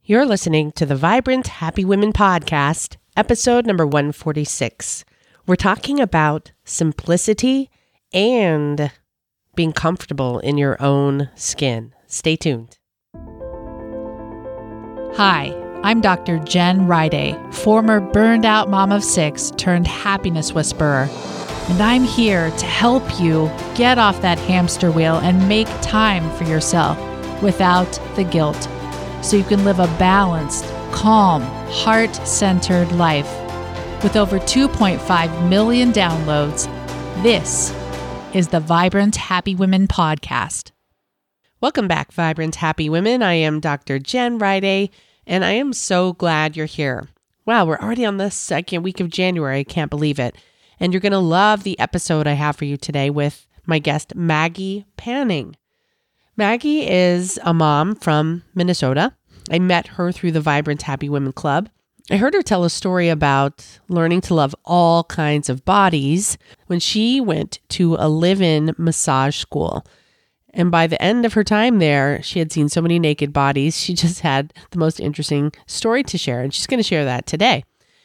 You're listening to the Vibrant Happy Women podcast, episode number 146. We're talking about simplicity and being comfortable in your own skin. Stay tuned. Hi, I'm Dr. Jen Riday, former burned out mom of 6 turned happiness whisperer. And I'm here to help you get off that hamster wheel and make time for yourself without the guilt, so you can live a balanced, calm, heart-centered life. With over 2.5 million downloads, this is the Vibrant Happy Women podcast. Welcome back, Vibrant Happy Women. I am Dr. Jen Riday, and I am so glad you're here. Wow, we're already on the second week of January. I can't believe it. And you're going to love the episode I have for you today with my guest, Maggie Panning. Maggie is a mom from Minnesota. I met her through the Vibrant Happy Women Club. I heard her tell a story about learning to love all kinds of bodies when she went to a live-in massage school. And by the end of her time there, she had seen so many naked bodies. She just had the most interesting story to share, and she's going to share that today.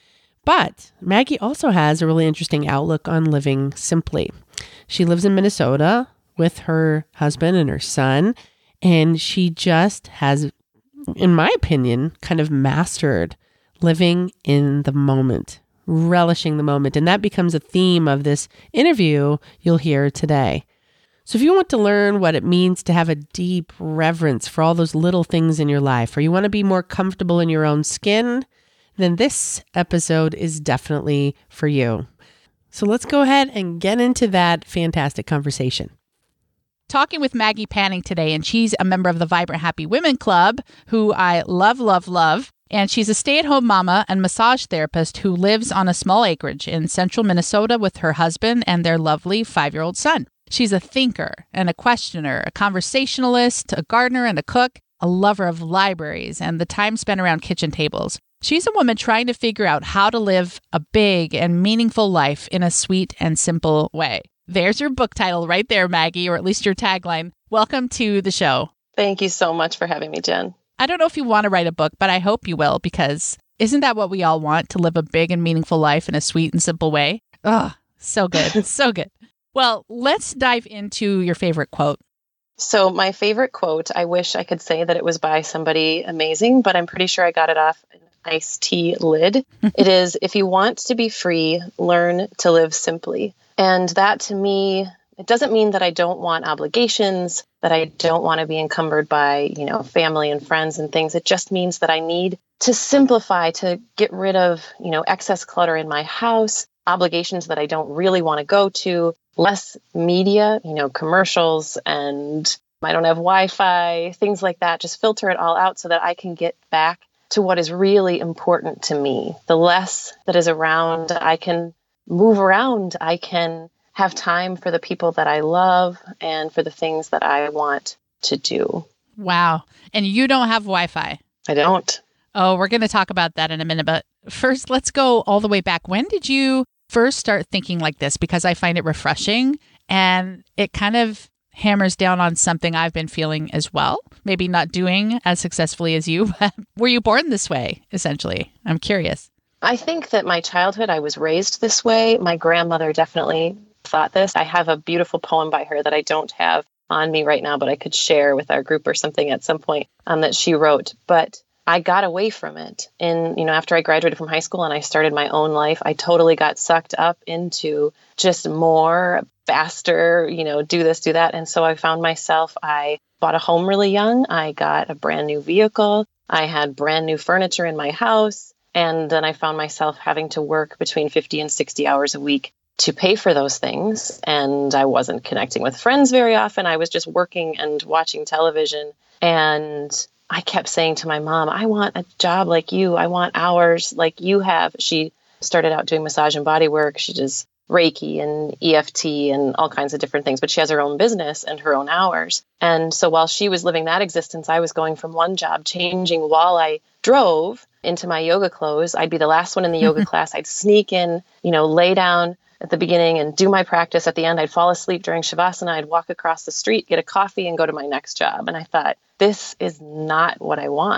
But Maggie also has a really interesting outlook on living simply. She lives in Minnesota with her husband and her son, and she just has, in my opinion, kind of mastered living in the moment, relishing the moment. And that becomes a theme of this interview you'll hear today. So if you want to learn what it means to have a deep reverence for all those little things in your life, or you want to be more comfortable in your own skin, then this episode is definitely for you. So let's go ahead and get into that fantastic conversation. Talking with Maggie Panning today, and she's a member of the Vibrant Happy Women Club, who I love. And she's a stay-at-home mama and massage therapist who lives on a small acreage in central Minnesota with her husband and their lovely 5-year-old son. She's a thinker and a questioner, a conversationalist, a gardener and a cook, a lover of libraries and the time spent around kitchen tables. She's a woman trying to figure out how to live a big and meaningful life in a sweet and simple way. There's your book title right there, Maggie, or at least your tagline. Welcome to the show. Thank you so much for having me, Jen. I don't know if you want to write a book, but I hope you will, because isn't that what we all want, to live a big and meaningful life in a sweet and simple way? Oh, so good. So good. Well, let's dive into your favorite quote. So my favorite quote, I wish I could say that it was by somebody amazing, but I'm pretty sure I got it off an iced tea lid. It is, if you want to be free, learn to live simply. And that to me, it doesn't mean that I don't want obligations, that I don't want to be encumbered by, family and friends and things. It just means that I need to simplify, to get rid of, excess clutter in my house, obligations that I don't really want to go to, less media, commercials, and I don't have Wi-Fi, things like that. Just filter it all out so that I can get back to what is really important to me. The less that is around, I can move around. I can have time for the people that I love and for the things that I want to do. Wow. And you don't have Wi-Fi? I don't. Oh, we're going to talk about that in a minute. But first, let's go all the way back. When did you first start thinking like this? Because I find it refreshing and it kind of hammers down on something I've been feeling as well. Maybe not doing as successfully as you, but were you born this way, essentially? I'm curious. I think that my childhood, I was raised this way. My grandmother definitely thought this. I have a beautiful poem by her that I don't have on me right now, but I could share with our group or something at some point that she wrote. But I got away from it. And, after I graduated from high school and I started my own life, I totally got sucked up into just more, faster, do this, do that. And so I found myself, I bought a home really young. I got a brand new vehicle. I had brand new furniture in my house. And then I found myself having to work between 50 and 60 hours a week to pay for those things. And I wasn't connecting with friends very often. I was just working and watching television. And I kept saying to my mom, I want a job like you. I want hours like you have. She started out doing massage and body work. She does Reiki and EFT and all kinds of different things, but she has her own business and her own hours. And so while she was living that existence, I was going from one job, changing while I drove into my yoga clothes. I'd be the last one in the yoga class. I'd sneak in, lay down at the beginning and do my practice. At the end, I'd fall asleep during Shavasana. I'd walk across the street, get a coffee, and go to my next job. And I thought, this is not what I want.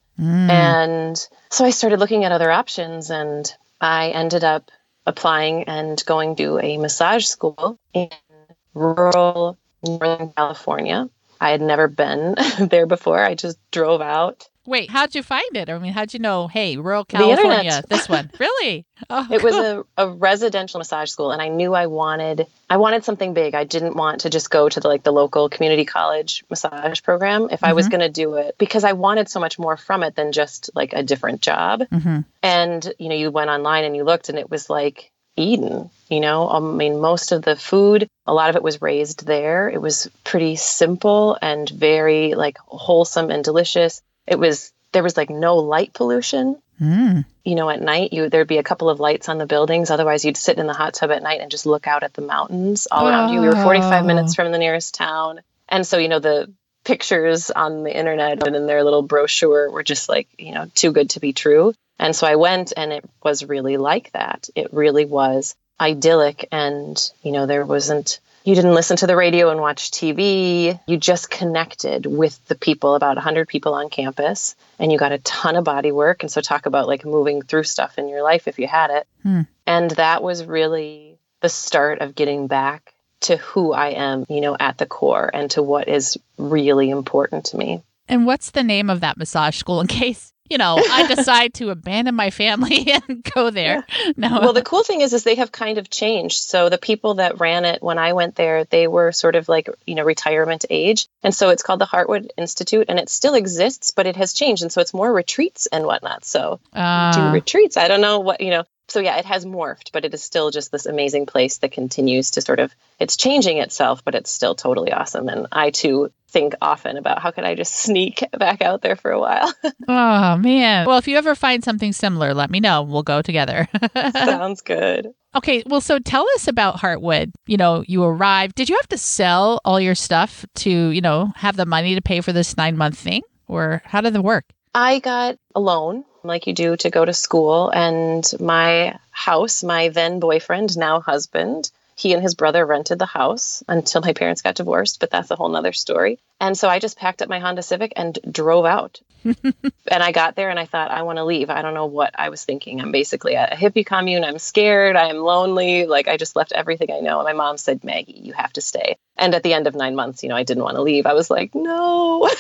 And so I started looking at other options, and I ended up applying and going to a massage school in rural Northern California. I had never been there before. I just drove out. Wait, how'd you find it? I mean, how'd you know, hey, rural The California, internet. this one? Really? Oh, It was a residential massage school, and I knew I wanted something big. I didn't want to just go to the local community college massage program if I was going to do it, because I wanted so much more from it than just like a different job. And, you went online and you looked, and it was like Eden, I mean, most of the food, a lot of it was raised there. It was pretty simple and very like wholesome and delicious. There was like no light pollution. At night, there'd be a couple of lights on the buildings. Otherwise, you'd sit in the hot tub at night and just look out at the mountains all around you. We were 45 minutes from the nearest town. And so, the pictures on the internet and in their little brochure were just like, too good to be true. And so I went, and it was really like that. It really was idyllic. And, you didn't listen to the radio and watch TV. You just connected with the people, about 100 people on campus, and you got a ton of body work. And so talk about like moving through stuff in your life if you had it. And that was really the start of getting back to who I am, at the core, and to what is really important to me. And what's the name of that massage school in case, I decide to abandon my family and go there? Yeah. No. Well, the cool thing is they have kind of changed. So the people that ran it when I went there, they were sort of like, retirement age. And so it's called the Heartwood Institute, and it still exists, but it has changed. And so it's more retreats and whatnot. So do retreats. I don't know what, So yeah, it has morphed, but it is still just this amazing place that continues to it's changing itself, but it's still totally awesome. And I too think often about how could I just sneak back out there for a while. Oh, man. Well, if you ever find something similar, let me know. We'll go together. Sounds good. Okay. Well, so tell us about Heartwood. You arrived. Did you have to sell all your stuff to, have the money to pay for this 9-month thing? Or how did it work? I got a loan like you do to go to school, and my house, my then boyfriend, now husband, he and his brother rented the house until my parents got divorced, but that's a whole nother story. And so I just packed up my Honda Civic and drove out. And I got there and I thought, I want to leave. I don't know what I was thinking. I'm basically at a hippie commune. I'm scared. I am lonely. Like, I just left everything I know. And my mom said, Maggie, you have to stay. And at the end of 9 months, I didn't want to leave. I was like, no.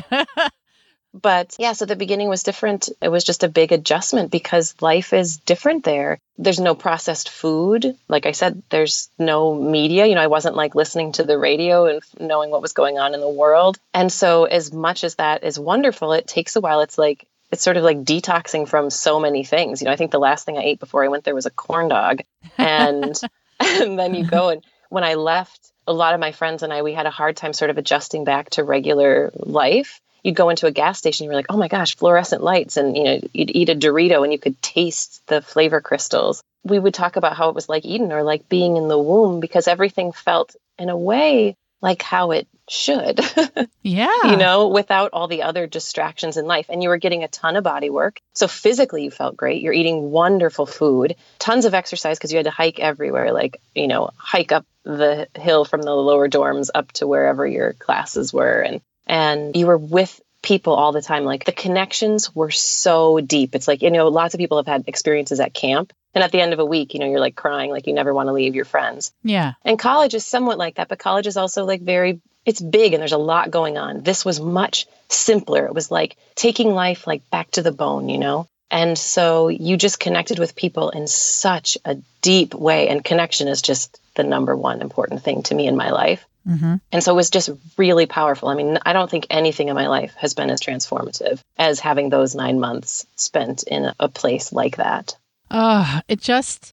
But yeah, so the beginning was different. It was just a big adjustment because life is different there. There's no processed food. Like I said, there's no media. I wasn't like listening to the radio and knowing what was going on in the world. And so as much as that is wonderful, it takes a while. It's sort of like detoxing from so many things. I think the last thing I ate before I went there was a corn dog. And and then you go, and when I left, a lot of my friends and we had a hard time sort of adjusting back to regular life. You'd go into a gas station, you were like, oh my gosh, fluorescent lights. And, you'd eat a Dorito and you could taste the flavor crystals. We would talk about how it was like Eden, or like being in the womb, because everything felt in a way like how it should. Yeah. Without all the other distractions in life. And you were getting a ton of body work. So physically you felt great. You're eating wonderful food, tons of exercise because you had to hike everywhere, like, hike up the hill from the lower dorms up to wherever your classes were. And you were with people all the time. Like, the connections were so deep. It's like, lots of people have had experiences at camp. And at the end of a week, you're like crying, like you never want to leave your friends. Yeah. And college is somewhat like that. But college is also like it's big and there's a lot going on. This was much simpler. It was like taking life like back to the bone, And so you just connected with people in such a deep way. And connection is just the number one important thing to me in my life. Mm-hmm. And so it was just really powerful. I mean, I don't think anything in my life has been as transformative as having those 9 months spent in a place like that. It just,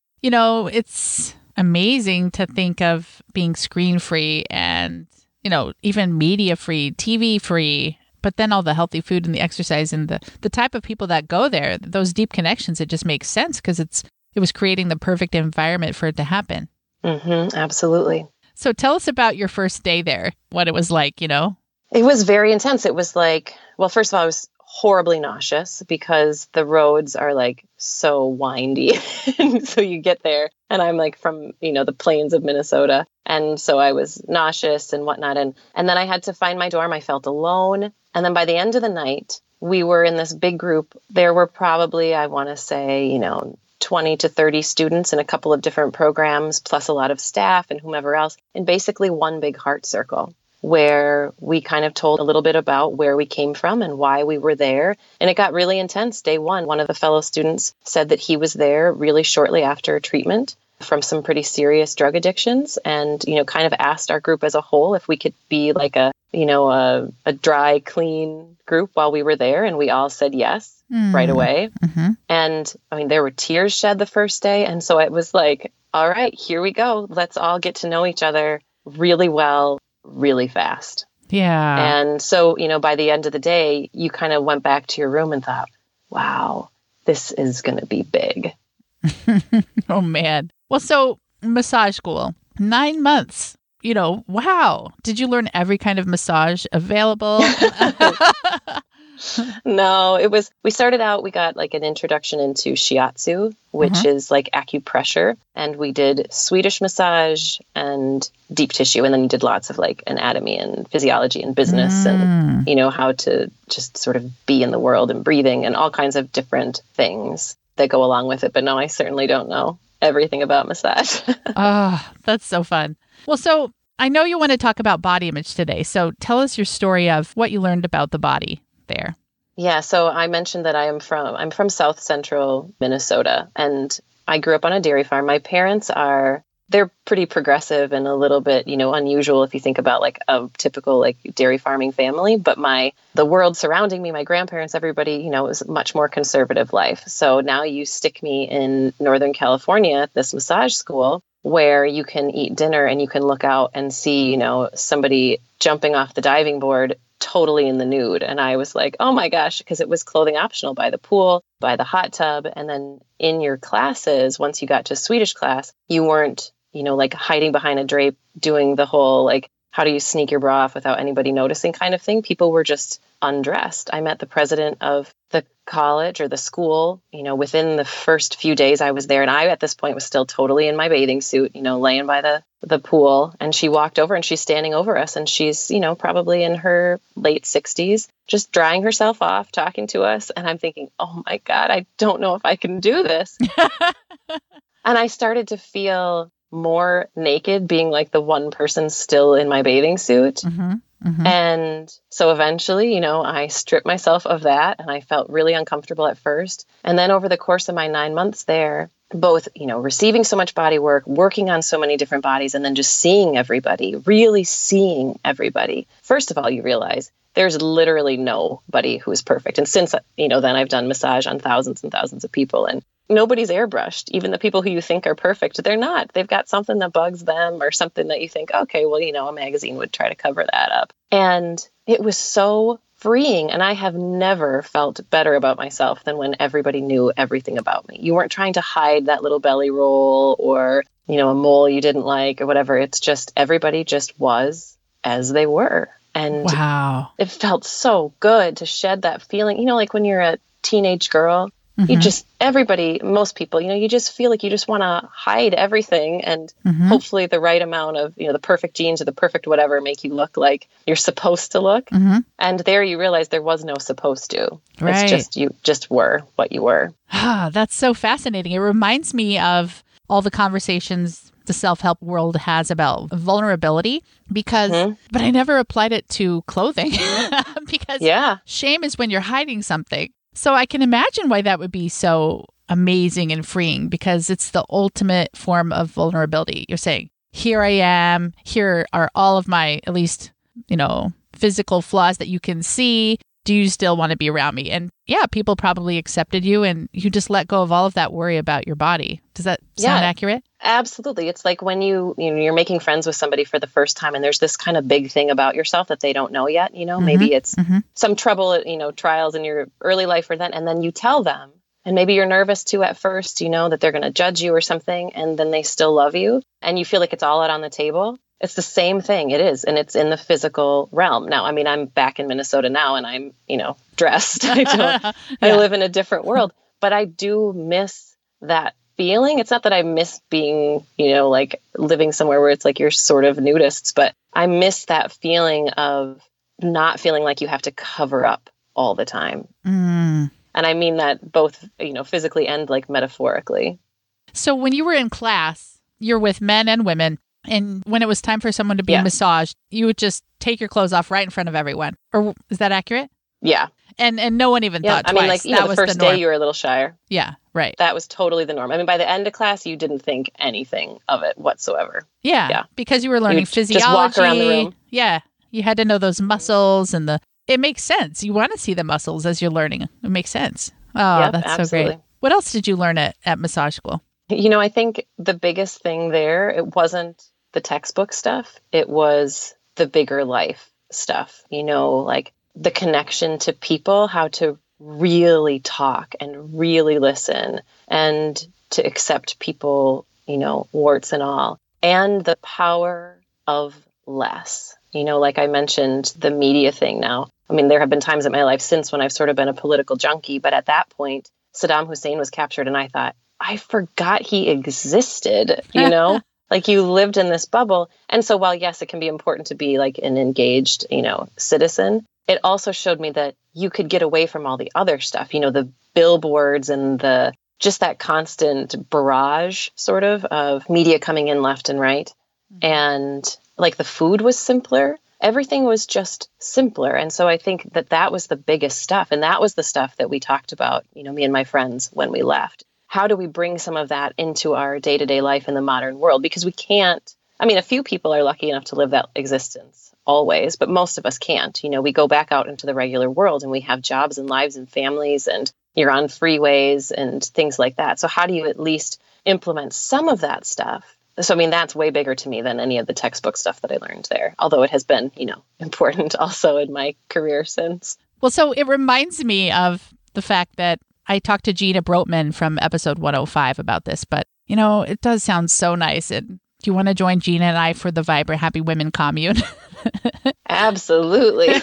it's amazing to think of being screen free and, even media free, TV free, but then all the healthy food and the exercise and the type of people that go there, those deep connections, it just makes sense because it was creating the perfect environment for it to happen. Mm-hmm, absolutely. So tell us about your first day there, what it was like, It was very intense. It was like, well, first of all, I was horribly nauseous because the roads are like so windy. And so you get there and I'm like from, the plains of Minnesota. And so I was nauseous and whatnot. And then I had to find my dorm. I felt alone. And then by the end of the night, we were in this big group. There were probably, I want to say, 20 to 30 students in a couple of different programs, plus a lot of staff and whomever else, in basically one big heart circle, where we kind of told a little bit about where we came from and why we were there. And it got really intense. Day one of the fellow students said that he was there really shortly after treatment from some pretty serious drug addictions, and, kind of asked our group as a whole if we could be like a dry, clean group while we were there. And we all said yes right away. Mm-hmm. And I mean, there were tears shed the first day. And so it was like, all right, here we go. Let's all get to know each other really well, really fast. Yeah. And so, by the end of the day, you kind of went back to your room and thought, wow, this is going to be big. Oh, man. Well, so massage school, 9 months, wow. Did you learn every kind of massage available? No, we started out, we got like an introduction into shiatsu, which is like acupressure. And we did Swedish massage and deep tissue. And then you did lots of like anatomy and physiology and business and, how to just sort of be in the world and breathing and all kinds of different things that go along with it. But no, I certainly don't know everything about massage. Oh, that's so fun. Well, so I know you want to talk about body image today. So tell us your story of what you learned about the body there. Yeah, so I mentioned that I'm from South Central Minnesota, and I grew up on a dairy farm. My parents they're pretty progressive and a little bit, unusual if you think about like a typical like dairy farming family. But the world surrounding me, my grandparents, everybody, was much more conservative life. So now you stick me in Northern California at this massage school where you can eat dinner and you can look out and see, somebody jumping off the diving board totally in the nude. And I was like, oh my gosh, because it was clothing optional by the pool, by the hot tub. And then in your classes, once you got to Swedish class, you weren't, like hiding behind a drape, doing the whole, like, how do you sneak your bra off without anybody noticing kind of thing. People were just undressed. I met the president of the college or the school, within the first few days I was there. And I, at this point, was still totally in my bathing suit, laying by the pool. And she walked over and she's standing over us. And she's, probably in her late 60s, just drying herself off, talking to us. And I'm thinking, oh my God, I don't know if I can do this. And I started to feel more naked, being like the one person still in my bathing suit. Mm-hmm. Mm-hmm. And so eventually, I stripped myself of that, and I felt really uncomfortable at first. And then over the course of my 9 months there, both, receiving so much body work, working on so many different bodies, and then just seeing everybody, really seeing everybody. First of all, you realize there's literally nobody who is perfect. And since, then I've done massage on thousands and thousands of people, and nobody's airbrushed. Even the people who you think are perfect, they're not. They've got something that bugs them or something that you think, okay, well, a magazine would try to cover that up. And it was so freeing. And I have never felt better about myself than when everybody knew everything about me. You weren't trying to hide that little belly roll or, a mole you didn't like or whatever. It's just everybody just was as they were. And wow, it felt so good to shed that feeling, like when you're a teenage girl. Mm-hmm. Most people, you just feel like you just want to hide everything, and hopefully the right amount of, the perfect jeans or the perfect whatever make you look like you're supposed to look. Mm-hmm. And there you realize there was no supposed to. Right. It's just, you just were what you were. Ah, that's so fascinating. It reminds me of all the conversations the self-help world has about vulnerability but I never applied it to clothing because shame is when you're hiding something. So I can imagine why that would be so amazing and freeing, because it's the ultimate form of vulnerability. You're saying, here I am, here are all of my, at least, physical flaws that you can see. Do you still want to be around me? And yeah, people probably accepted you and you just let go of all of that worry about your body. Does that sound accurate? Absolutely. It's like when you're making friends with somebody for the first time and there's this kind of big thing about yourself that they don't know yet, maybe it's some trouble, trials in your early life or then, and then you tell them, and maybe you're nervous too at first, that they're going to judge you or something, and then they still love you and you feel like it's all out on the table. It's the same thing. It is. And it's in the physical realm. Now, I mean, I'm back in Minnesota now and I'm, dressed. I live in a different world, but I do miss that feeling. It's not that I miss being, like living somewhere where it's like you're sort of nudists, but I miss that feeling of not feeling like you have to cover up all the time. Mm. And I mean that both, physically and like metaphorically. So when you were in class, you're with men and women, and when it was time for someone to be massaged, you would just take your clothes off right in front of everyone. Or is that accurate? Yeah. And no one even thought twice. I mean, like, that the was first the norm. day you were a little shyer. Yeah, right. That was totally the norm. I mean, by the end of class, you didn't think anything of it whatsoever. Yeah. Because you were learning physiology. Just walk around the room. Yeah. You had to know those muscles and it makes sense. You want to see the muscles as you're learning. It makes sense. Oh, yep, that's absolutely. So great. What else did you learn at massage school? I think the biggest thing there, it wasn't the textbook stuff. It was the bigger life stuff, like the connection to people, how to really talk and really listen and to accept people, warts and all, and the power of less. Like I mentioned, the media thing now. I mean, there have been times in my life since when I've sort of been a political junkie, but at that point, Saddam Hussein was captured and I thought, I forgot he existed, like you lived in this bubble. And so while, yes, it can be important to be like an engaged, citizen, it also showed me that you could get away from all the other stuff, the billboards and just that constant barrage sort of media coming in left and right. And like the food was simpler. Everything was just simpler. And so I think that was the biggest stuff. And that was the stuff that we talked about, me and my friends when we left. How do we bring some of that into our day-to-day life in the modern world? Because we can't, a few people are lucky enough to live that existence always, but most of us can't. We go back out into the regular world and we have jobs and lives and families and you're on freeways and things like that. So how do you at least implement some of that stuff? So, that's way bigger to me than any of the textbook stuff that I learned there, although it has been, important also in my career since. Well, so it reminds me of the fact that I talked to Gina Brotman from episode 105 about this, but, it does sound so nice. Do you want to join Gina and I for the Vibrant Happy Women commune? Absolutely.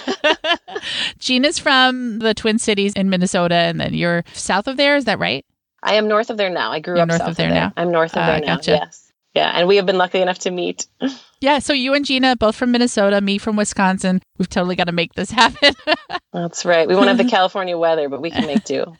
Gina's from the Twin Cities in Minnesota, and then you're south of there. Is that right? I am north of there now. I grew up north south of there now. I'm north of there now. Gotcha. Yes. Yeah, and we have been lucky enough to meet. Yeah, so you and Gina, both from Minnesota, me from Wisconsin. We've totally got to make this happen. That's right. We won't have the California weather, but we can make do.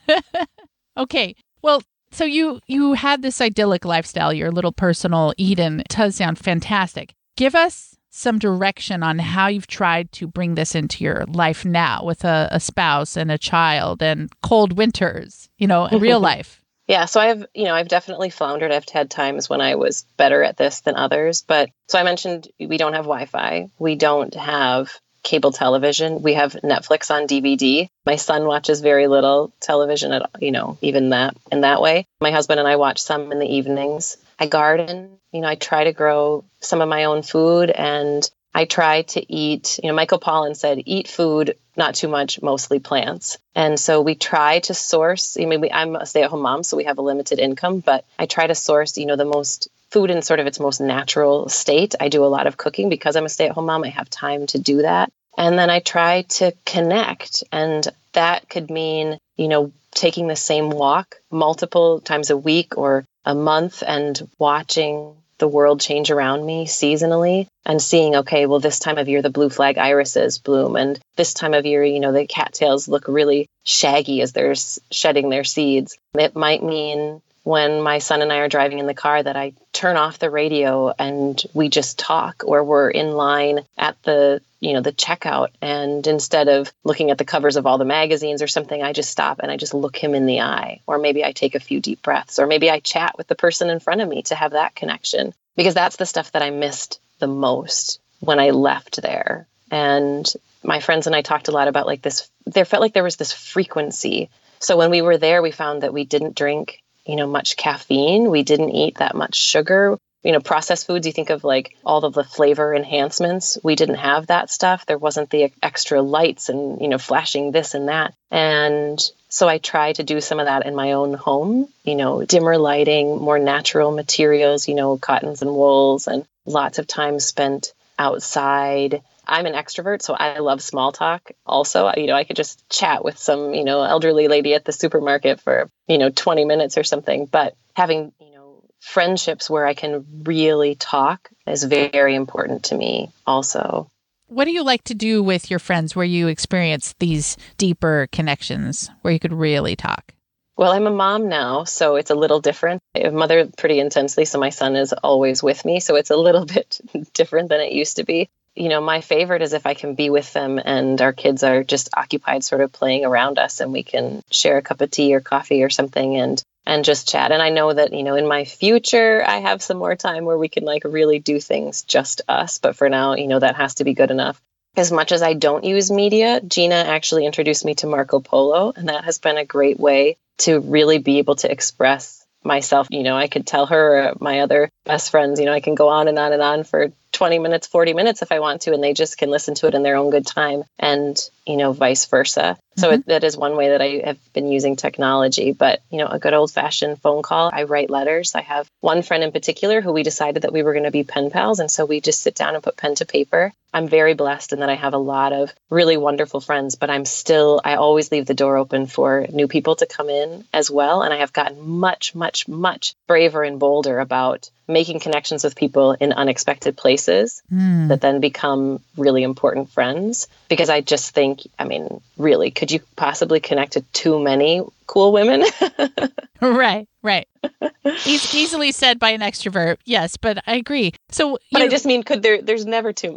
Okay. Well, so you had this idyllic lifestyle, your little personal Eden. It does sound fantastic. Give us some direction on how you've tried to bring this into your life now with a spouse and a child and cold winters, real life. Yeah, so I've definitely floundered. I've had times when I was better at this than others. But so I mentioned we don't have Wi-Fi. We don't have cable television. We have Netflix on DVD. My son watches very little television at, even that in that way. My husband and I watch some in the evenings. I garden. I try to grow some of my own food and I try to eat, Michael Pollan said, eat food, not too much, mostly plants. And so we try to source, I'm a stay-at-home mom, so we have a limited income, but I try to source, the most food in sort of its most natural state. I do a lot of cooking because I'm a stay-at-home mom. I have time to do that. And then I try to connect. And that could mean, taking the same walk multiple times a week or a month and watching the world change around me seasonally and seeing, okay, well, this time of year, the blue flag irises bloom. And this time of year, the cattails look really shaggy as they're shedding their seeds. It might mean when my son and I are driving in the car that I turn off the radio and we just talk, or we're in line at the checkout. And instead of looking at the covers of all the magazines or something, I just stop and I just look him in the eye. Or maybe I take a few deep breaths, or maybe I chat with the person in front of me to have that connection, because that's the stuff that I missed the most when I left there. And my friends and I talked a lot about there felt like there was this frequency. So when we were there, we found that we didn't drink, much caffeine. We didn't eat that much sugar. Processed foods, you think of like all of the flavor enhancements. We didn't have that stuff. There wasn't the extra lights and, flashing this and that. And so I try to do some of that in my own home, dimmer lighting, more natural materials, cottons and wools, and lots of time spent outside. I'm an extrovert, so I love small talk. Also, I could just chat with some, elderly lady at the supermarket for, 20 minutes or something. But having, friendships where I can really talk is very important to me also. What do you like to do with your friends where you experience these deeper connections where you could really talk? Well, I'm a mom now, so it's a little different. I mother pretty intensely, so my son is always with me. So it's a little bit different than it used to be. My favorite is if I can be with them and our kids are just occupied sort of playing around us and we can share a cup of tea or coffee or something and just chat. And I know that, in my future, I have some more time where we can really do things just us. But for now, that has to be good enough. As much as I don't use media, Gina actually introduced me to Marco Polo, and that has been a great way to really be able to express myself. I could tell her, my other best friends, I can go on and on and on for 20 minutes, 40 minutes if I want to, and they just can listen to it in their own good time, and, vice versa. So that is one way that I have been using technology. But, a good old fashioned phone call. I write letters. I have one friend in particular who we decided that we were going to be pen pals. And so we just sit down and put pen to paper. I'm very blessed in that I have a lot of really wonderful friends, but I always leave the door open for new people to come in as well. And I have gotten much, much, much braver and bolder about making connections with people in unexpected places that then become really important friends. Because I just think, really, could you possibly connect to too many cool women? Right. Easily said by an extrovert. Yes, but I agree. So, but I just mean, there's never too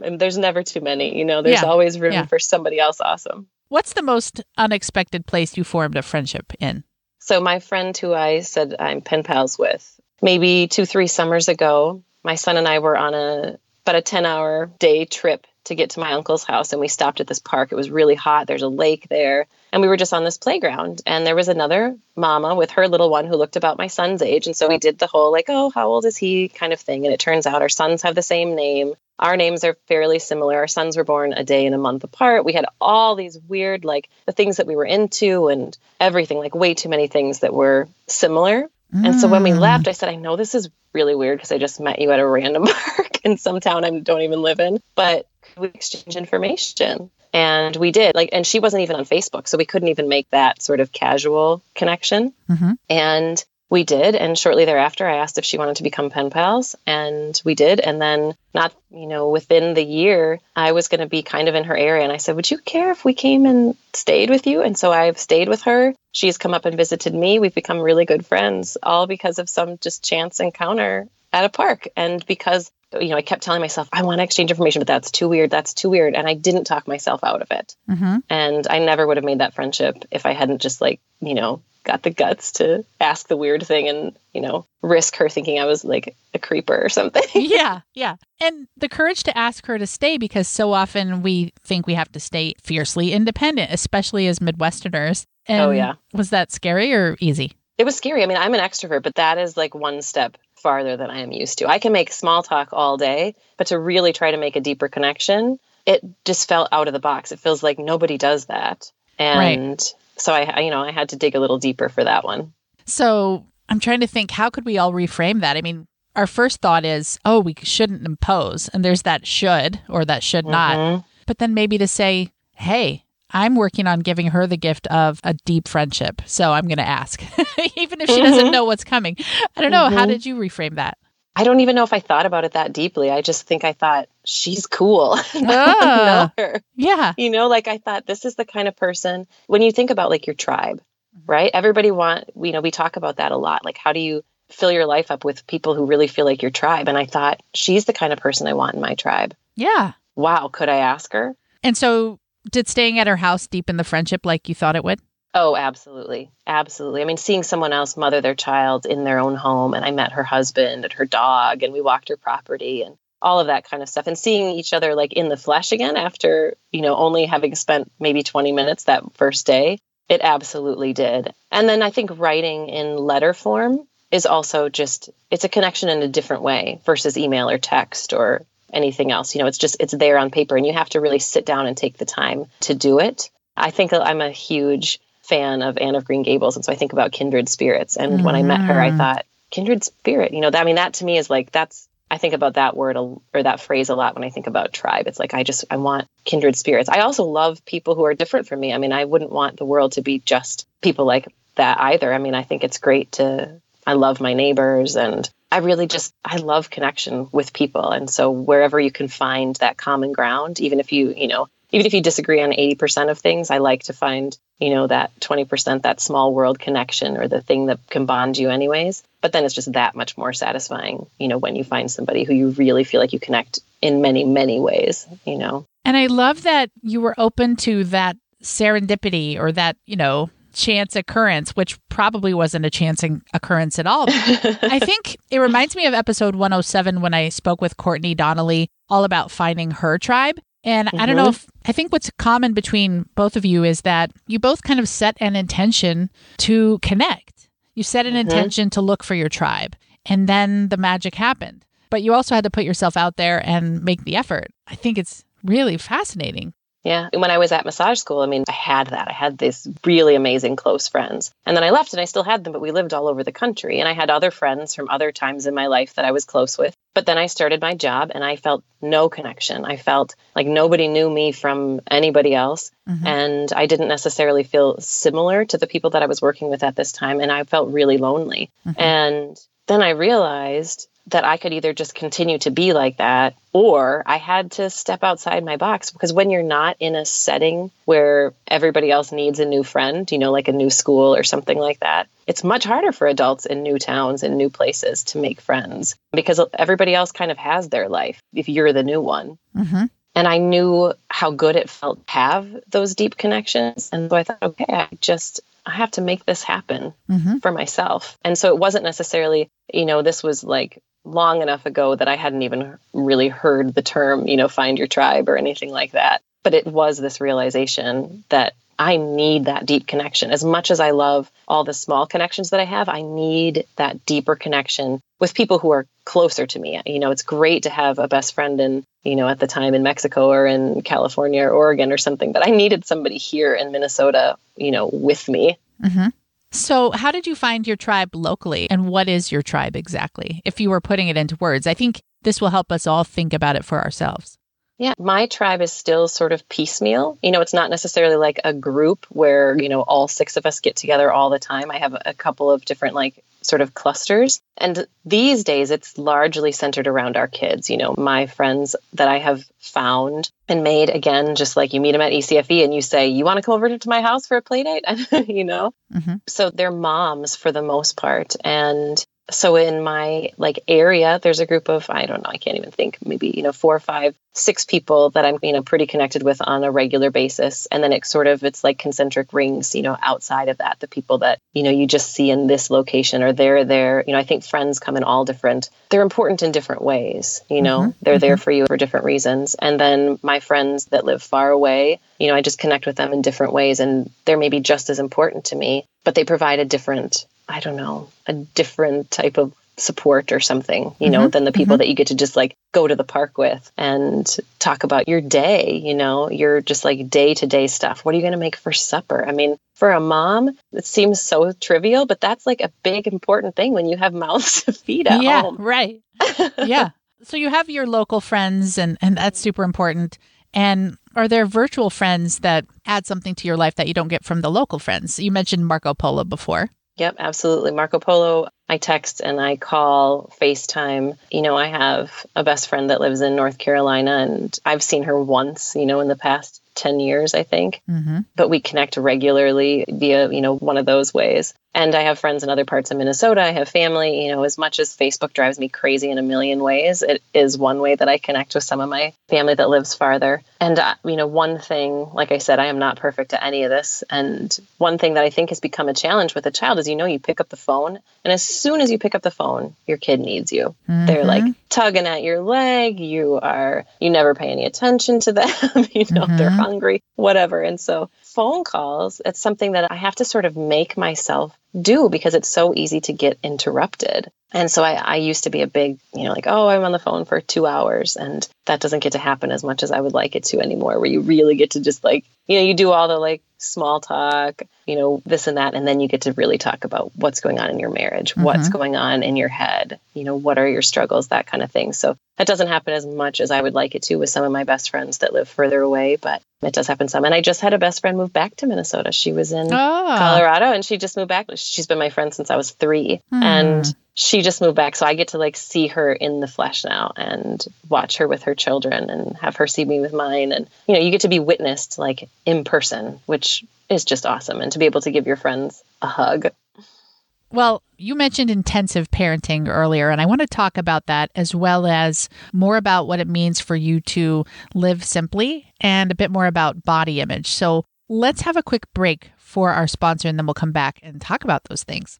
many, there's always room for somebody else awesome. What's the most unexpected place you formed a friendship in? So my friend who I said I'm pen pals with, maybe 2-3 summers ago, my son and I were on about a 10-hour day trip to get to my uncle's house. And we stopped at this park. It was really hot. There's a lake there. And we were just on this playground. And there was another mama with her little one who looked about my son's age. And so we did the whole how old is he kind of thing. And it turns out our sons have the same name. Our names are fairly similar. Our sons were born a day and a month apart. We had all these weird, the things that we were into and everything, way too many things that were similar. And so when we left, I said, I know this is really weird because I just met you at a random park in some town I don't even live in, but we exchange information. And we did. And she wasn't even on Facebook, so we couldn't even make that sort of casual connection. And we did. And shortly thereafter, I asked if she wanted to become pen pals, and we did. And then within the year, I was going to be kind of in her area. And I said, would you care if we came and stayed with you? And so I've stayed with her. She's come up and visited me. We've become really good friends, all because of some just chance encounter at a park. And because, I kept telling myself, I want to exchange information, but that's too weird. That's too weird. And I didn't talk myself out of it. And I never would have made that friendship if I hadn't just got the guts to ask the weird thing and, risk her thinking I was a creeper or something. Yeah. And the courage to ask her to stay, because so often we think we have to stay fiercely independent, especially as Midwesterners. And was that scary or easy? It was scary. I'm an extrovert, but that is one step farther than I am used to. I can make small talk all day, but to really try to make a deeper connection, it just felt out of the box. It feels like nobody does that. And so I had to dig a little deeper for that one. So I'm trying to think, how could we all reframe that? Our first thought is, oh, we shouldn't impose. And there's that should or that should not. But then maybe to say, hey, I'm working on giving her the gift of a deep friendship. So I'm going to ask, even if she doesn't know what's coming. I don't know. How did you reframe that? I don't even know if I thought about it that deeply. I just think I thought, she's cool. I know her. Yeah. I thought this is the kind of person, when you think about your tribe, right? Everybody we talk about that a lot. How do you fill your life up with people who really feel like your tribe? And I thought, she's the kind of person I want in my tribe. Yeah. Wow. Could I ask her? And so did staying at her house deepen the friendship like you thought it would? Oh, absolutely. Absolutely. Seeing someone else mother their child in their own home, and I met her husband and her dog, and we walked her property and all of that kind of stuff, and seeing each other in the flesh again after, only having spent maybe 20 minutes that first day, it absolutely did. And then I think writing in letter form is also it's a connection in a different way versus email or text or anything else. It's there on paper, and you have to really sit down and take the time to do it. I think I'm a huge fan of Anne of Green Gables. And so I think about kindred spirits. And when I met her, I thought, kindred spirit, that to me is I think about that word or that phrase a lot when I think about tribe. It's I want kindred spirits. I also love people who are different from me. I wouldn't want the world to be just people like that either. I think it's great I love my neighbors, and I really I love connection with people. And so wherever you can find that common ground, even if you disagree on 80% of things, I like to find, that 20%, that small world connection or the thing that can bond you anyways. But then it's just that much more satisfying, when you find somebody who you really feel like you connect in many, many ways, And I love that you were open to that serendipity or that, chance occurrence, which probably wasn't a chance occurrence at all. I think it reminds me of episode 107 when I spoke with Courtney Donnelly all about finding her tribe. And I don't know I think what's common between both of you is that you both kind of set an intention to connect. You set an intention to look for your tribe, and then the magic happened. But you also had to put yourself out there and make the effort. I think it's really fascinating. Yeah. When I was at massage school, I had that. I had these really amazing close friends. And then I left and I still had them, but we lived all over the country. And I had other friends from other times in my life that I was close with. But then I started my job and I felt no connection. I felt like nobody knew me from anybody else. And I didn't necessarily feel similar to the people that I was working with at this time. And I felt really lonely. And then I realized that I could either just continue to be like that, or I had to step outside my box, because when you're not in a setting where everybody else needs a new friend, like a new school or something like that, it's much harder for adults in new towns and new places to make friends, because everybody else kind of has their life if you're the new one. And I knew how good it felt to have those deep connections. And so I thought, okay, I have to make this happen for myself. And so it wasn't necessarily, this was like long enough ago that I hadn't even really heard the term, find your tribe or anything like that. But it was this realization that I need that deep connection. As much as I love all the small connections that I have, I need that deeper connection with people who are closer to me. It's great to have a best friend in, at the time in Mexico or in California or Oregon or something, but I needed somebody here in Minnesota, with me. So how did you find your tribe locally, and what is your tribe exactly? If you were putting it into words, I think this will help us all think about it for ourselves. Yeah, my tribe is still sort of piecemeal. It's not necessarily like a group where, all 6 of us get together all the time. I have a couple of different sort of clusters. And these days it's largely centered around our kids. My friends that I have found and made, again, just like you meet them at ECFE and you say, you want to come over to my house for a play date? So they're moms for the most part. And so in my area, there's a group of, I don't know, I can't even think, maybe, 4, 5, 6 people that I'm, pretty connected with on a regular basis. And then it's like concentric rings, outside of that, the people that, you just see in this location or they're there. I think friends come in all different, they're important in different ways, they're there for you for different reasons. And then my friends that live far away, I just connect with them in different ways, and they're maybe just as important to me, but they provide a different type of support or something, than the people that you get to just go to the park with and talk about your day, your just day-to-day stuff. What are you going to make for supper? For a mom, it seems so trivial, but that's a big important thing when you have mouths to feed at home. Right. Yeah. So you have your local friends, and that's super important. And are there virtual friends that add something to your life that you don't get from the local friends? You mentioned Marco Polo before. Yep, absolutely. Marco Polo, I text and I call, FaceTime. I have a best friend that lives in North Carolina, and I've seen her once, in the past 10 years, I think. But we connect regularly via, one of those ways. And I have friends in other parts of Minnesota. I have family, as much as Facebook drives me crazy in a million ways, it is one way that I connect with some of my family that lives farther. And, one thing, like I said, I am not perfect at any of this. And one thing that I think has become a challenge with a child is, you pick up the phone, and as soon as you pick up the phone, your kid needs you. They're tugging at your leg. You never pay any attention to them. They're hungry, whatever. And so phone calls, it's something that I have to sort of make myself do, because it's so easy to get interrupted. And so I used to be a big, I'm on the phone for 2 hours, and that doesn't get to happen as much as I would like it to anymore, where you really get to just you do all the small talk, this and that, and then you get to really talk about what's going on in your marriage, what's going on in your head, what are your struggles, that kind of thing. So that doesn't happen as much as I would like it to with some of my best friends that live further away, but it does happen some. And I just had a best friend move back to Minnesota. She was in Colorado, and she just moved back. She's been my friend since I was 3. And she just moved back. So I get to like see her in the flesh now and watch her with her children and have her see me with mine. And, you get to be witnessed like in person, which is just awesome. And to be able to give your friends a hug. Well, you mentioned intensive parenting earlier, and I want to talk about that as well as more about what it means for you to live simply and a bit more about body image. So let's have a quick break for our sponsor, and then we'll come back and talk about those things.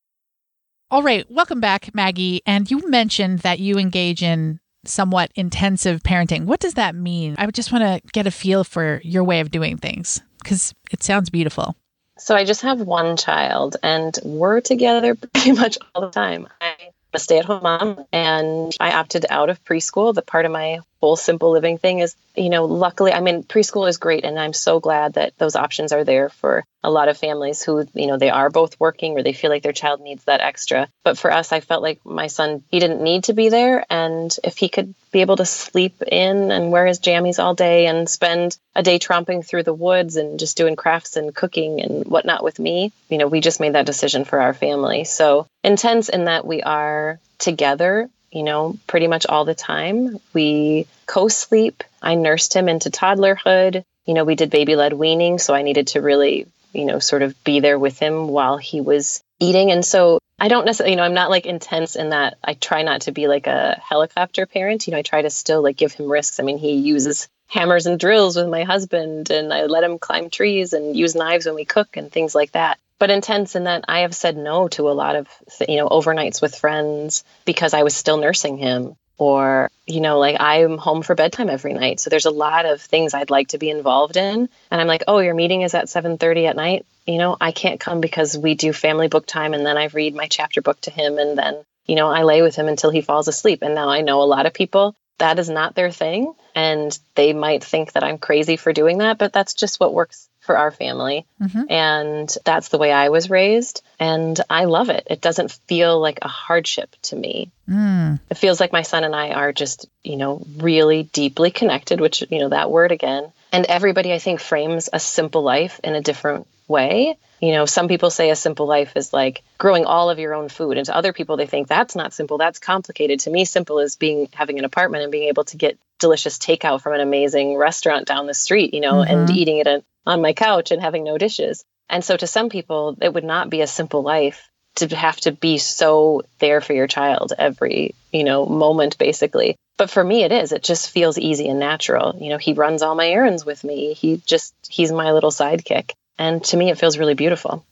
All right, welcome back, Maggie. And you mentioned that you engage in somewhat intensive parenting. What does that mean? I would just want to get a feel for your way of doing things because it sounds beautiful. So I just have one child and we're together pretty much all the time. I'm a stay-at-home mom and I opted out of preschool. The part of my whole simple living thing is, luckily, preschool is great. And I'm so glad that those options are there for a lot of families who, they are both working or they feel like their child needs that extra. But for us, I felt like my son, he didn't need to be there. And if he could be able to sleep in and wear his jammies all day and spend a day tromping through the woods and just doing crafts and cooking and whatnot with me, we just made that decision for our family. So intense in that we are together, pretty much all the time. We co-sleep. I nursed him into toddlerhood. We did baby-led weaning, so I needed to really, sort of be there with him while he was eating. And so I don't necessarily, I'm not like intense in that I try not to be like a helicopter parent. I try to still like give him risks. He uses hammers and drills with my husband and I let him climb trees and use knives when we cook and things like that. But intense in that I have said no to a lot of, overnights with friends because I was still nursing him. Or, like I'm home for bedtime every night. So there's a lot of things I'd like to be involved in. And I'm like, oh, your meeting is at 7:30 at night. I can't come because we do family book time. And then I read my chapter book to him. And then, I lay with him until he falls asleep. And now I know a lot of people, that is not their thing. And they might think that I'm crazy for doing that. But that's just what works for our family. Mm-hmm. And that's the way I was raised. And I love it. It doesn't feel like a hardship to me. It feels like my son and I are just, really deeply connected, which, that word again. And everybody, I think, frames a simple life in a different way. Some people say a simple life is like growing all of your own food. And to other people, they think that's not simple. That's complicated. To me, simple is having an apartment and being able to get delicious takeout from an amazing restaurant down the street, and eating it on my couch and having no dishes. And so to some people, it would not be a simple life to have to be so there for your child every, moment, basically. But for me, it is. It just feels easy and natural. He runs all my errands with me. He's my little sidekick. And to me, it feels really beautiful.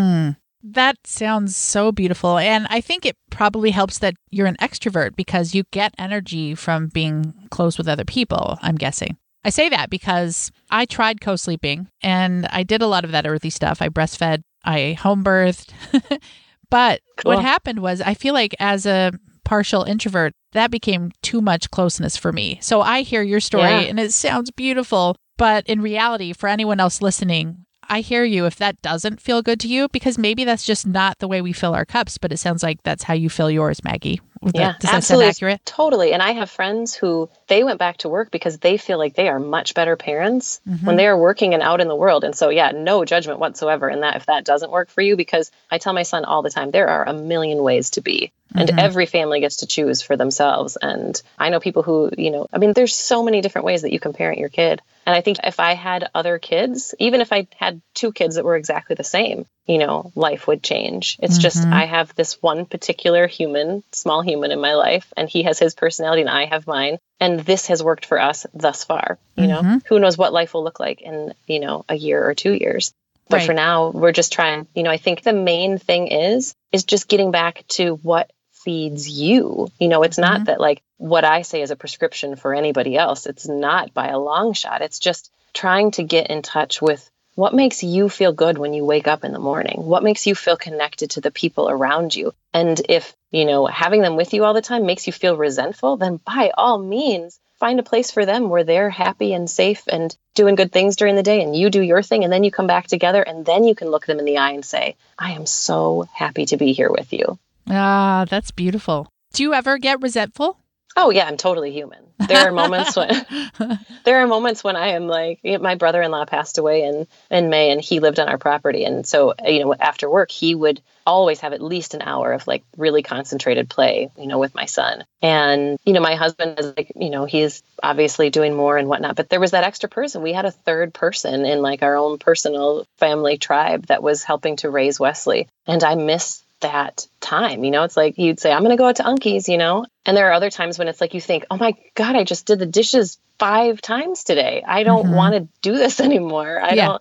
That sounds so beautiful. And I think it probably helps that you're an extrovert because you get energy from being close with other people, I'm guessing. I say that because I tried co-sleeping and I did a lot of that earthy stuff. I breastfed, I home birthed. But What happened was I feel like as a partial introvert, that became too much closeness for me. So I hear your story and it sounds beautiful. But in reality, for anyone else listening, I hear you if that doesn't feel good to you, because maybe that's just not the way we fill our cups, but it sounds like that's how you fill yours, Maggie. Does that sound accurate? Totally. And I have friends who they went back to work because they feel like they are much better parents when they are working and out in the world. And so, no judgment whatsoever in that if that doesn't work for you, because I tell my son all the time, there are a million ways to be. And every family gets to choose for themselves. And I know people who, there's so many different ways that you can parent your kid. And I think if I had other kids, even if I had two kids that were exactly the same, life would change. It's just, I have this one particular small human in my life, and he has his personality and I have mine. And this has worked for us thus far. Who knows what life will look like in, a year or 2 years. But for now, we're just trying, I think the main thing is just getting back to what feeds you. It's not that like what I say is a prescription for anybody else. It's not by a long shot. It's just trying to get in touch with what makes you feel good when you wake up in the morning. What makes you feel connected to the people around you? And if, having them with you all the time makes you feel resentful, then by all means, find a place for them where they're happy and safe and doing good things during the day, and you do your thing, and then you come back together, and then you can look them in the eye and say, I am so happy to be here with you. Ah, that's beautiful. Do you ever get resentful? Oh yeah, I'm totally human. There are moments when I am like, my brother-in-law passed away in May, and he lived on our property. And so, after work, he would always have at least an hour of like really concentrated play, with my son. And, my husband is like, he's obviously doing more and whatnot, but there was that extra person. We had a third person in like our own personal family tribe that was helping to raise Wesley. And I miss that time. It's like you'd say, I'm going to go out to Unkies, and there are other times when it's like you think, oh my God, I just did the dishes 5 times today. I don't want to do this anymore. I don't,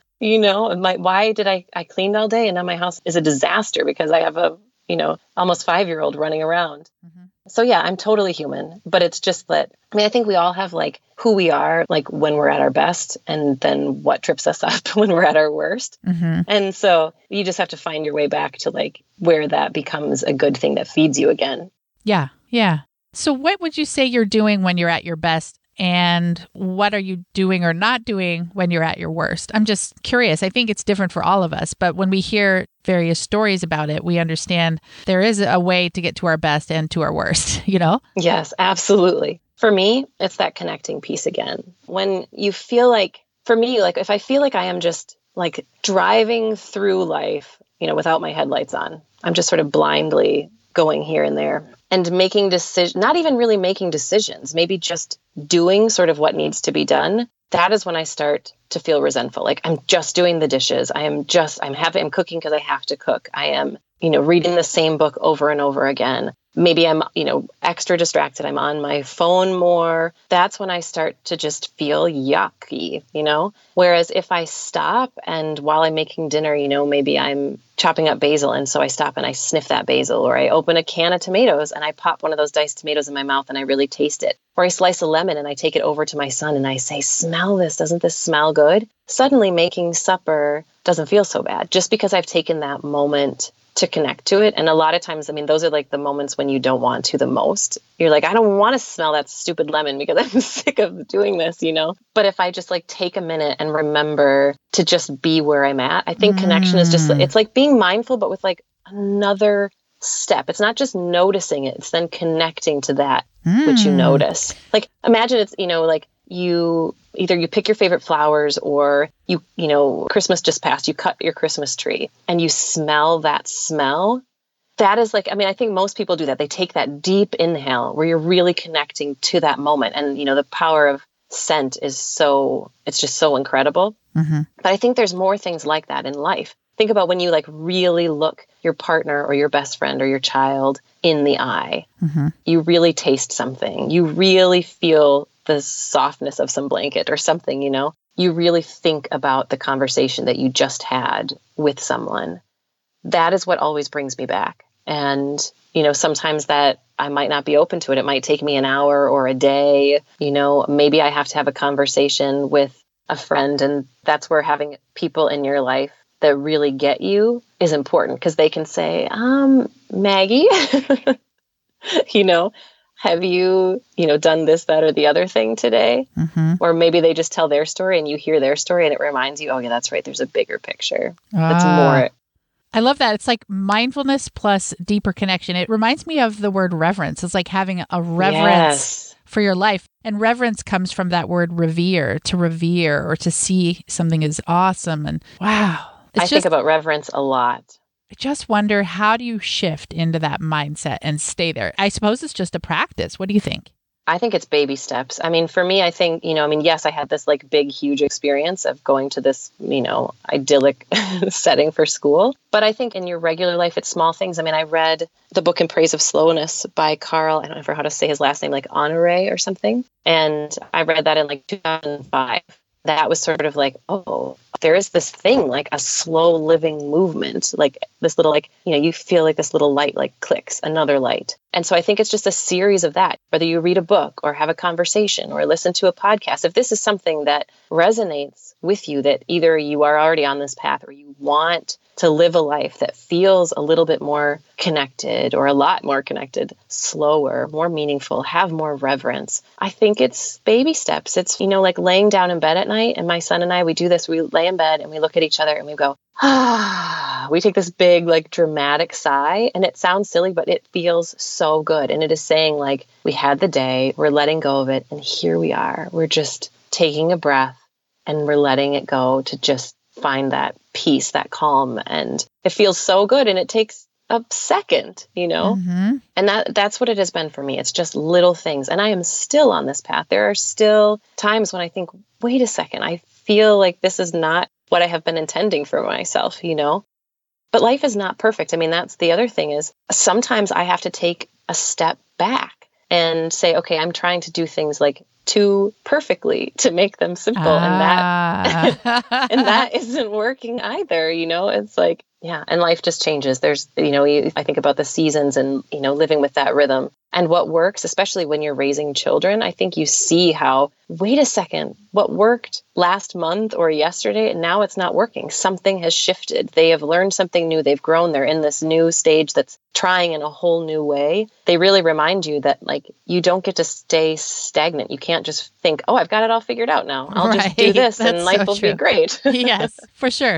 why did I cleaned all day and now my house is a disaster because I have a, almost 5-year-old running around. So yeah, I'm totally human, but it's just that, I think we all have like who we are, like when we're at our best, and then what trips us up when we're at our worst. And so you just have to find your way back to like where that becomes a good thing that feeds you again. Yeah. Yeah. So what would you say you're doing when you're at your best? And what are you doing or not doing when you're at your worst? I'm just curious. I think it's different for all of us, but when we hear various stories about it, we understand there is a way to get to our best and to our worst, Yes, absolutely. For me, it's that connecting piece again. When you feel like, for me, like if I feel like I am just like driving through life, without my headlights on, I'm just sort of blindly going here and there and making decisions, not even really making decisions, maybe just doing sort of what needs to be done. That is when I start to feel resentful. Like I'm just doing the dishes. I'm cooking because I have to cook. I am, reading the same book over and over again. Maybe I'm, extra distracted. I'm on my phone more. That's when I start to just feel yucky, Whereas if I stop and while I'm making dinner, maybe I'm chopping up basil. And so I stop and I sniff that basil, or I open a can of tomatoes and I pop one of those diced tomatoes in my mouth and I really taste it. Or I slice a lemon and I take it over to my son and I say, smell this. Doesn't this smell good? Suddenly making supper doesn't feel so bad just because I've taken that moment to connect to it. And a lot of times, those are like the moments when you don't want to the most. You're like, I don't want to smell that stupid lemon because I'm sick of doing this, But if I just like take a minute and remember to just be where I'm at, I think connection is just, it's like being mindful, but with like another step. It's not just noticing it. It's then connecting to that which you notice. Like imagine it's, like you pick your favorite flowers, or Christmas just passed, you cut your Christmas tree and you smell that smell. That is like, I think most people do that. They take that deep inhale where you're really connecting to that moment. And, the power of scent is it's just so incredible. But I think there's more things like that in life. Think about when you like really look your partner or your best friend or your child in the eye. You really taste something. You really feel the softness of some blanket or something, you really think about the conversation that you just had with someone. That is what always brings me back. And, sometimes that I might not be open to it. It might take me an hour or a day, maybe I have to have a conversation with a friend. And that's where having people in your life that really get you is important, because they can say, Maggie, have you, done this, that, or the other thing today? Or maybe they just tell their story and you hear their story and it reminds you, oh yeah, that's right. There's a bigger picture. That's more. I love that. It's like mindfulness plus deeper connection. It reminds me of the word reverence. It's like having a reverence for your life. And reverence comes from that word revere, to revere or to see something as awesome. And wow. I think about reverence a lot. I just wonder, how do you shift into that mindset and stay there? I suppose it's just a practice. What do you think? I think it's baby steps. For me, I think, yes, I had this like big, huge experience of going to this, idyllic setting for school. But I think in your regular life, it's small things. I read the book In Praise of Slowness by Carl, I don't know how to say his last name, like Honore or something. And I read that in like 2005. That was sort of like, oh, there is this thing, like a slow living movement, like this little, like, you feel like this little light, like clicks, another light. And so I think it's just a series of that, whether you read a book or have a conversation or listen to a podcast. If this is something that resonates with you, that either you are already on this path or you want to live a life that feels a little bit more connected or a lot more connected, slower, more meaningful, have more reverence. I think it's baby steps. It's, like laying down in bed at night. And my son and I, we do this. We lay in bed and we look at each other and we go, ah, we take this big, like dramatic sigh. And it sounds silly, but it feels so good. And it is saying like, we had the day, we're letting go of it. And here we are. We're just taking a breath and we're letting it go to just find that peace, that calm. And it feels so good. And it takes a second, and that's what it has been for me. It's just little things. And I am still on this path. There are still times when I think, wait a second, I feel like this is not what I have been intending for myself, but life is not perfect. I mean, that's the other thing is sometimes I have to take a step back and say, okay, I'm trying to do things like too perfectly to make them simple. And that isn't working either. It's like, yeah. And life just changes. There's, I think about the seasons and, living with that rhythm and what works, especially when you're raising children. I think you see how, wait a second, what worked last month or yesterday, and now it's not working. Something has shifted. They have learned something new. They've grown. They're in this new stage that's trying in a whole new way. They really remind you that like, you don't get to stay stagnant. You can't just think, oh, I've got it all figured out now. I'll just do this and life will be great. Yes, for sure.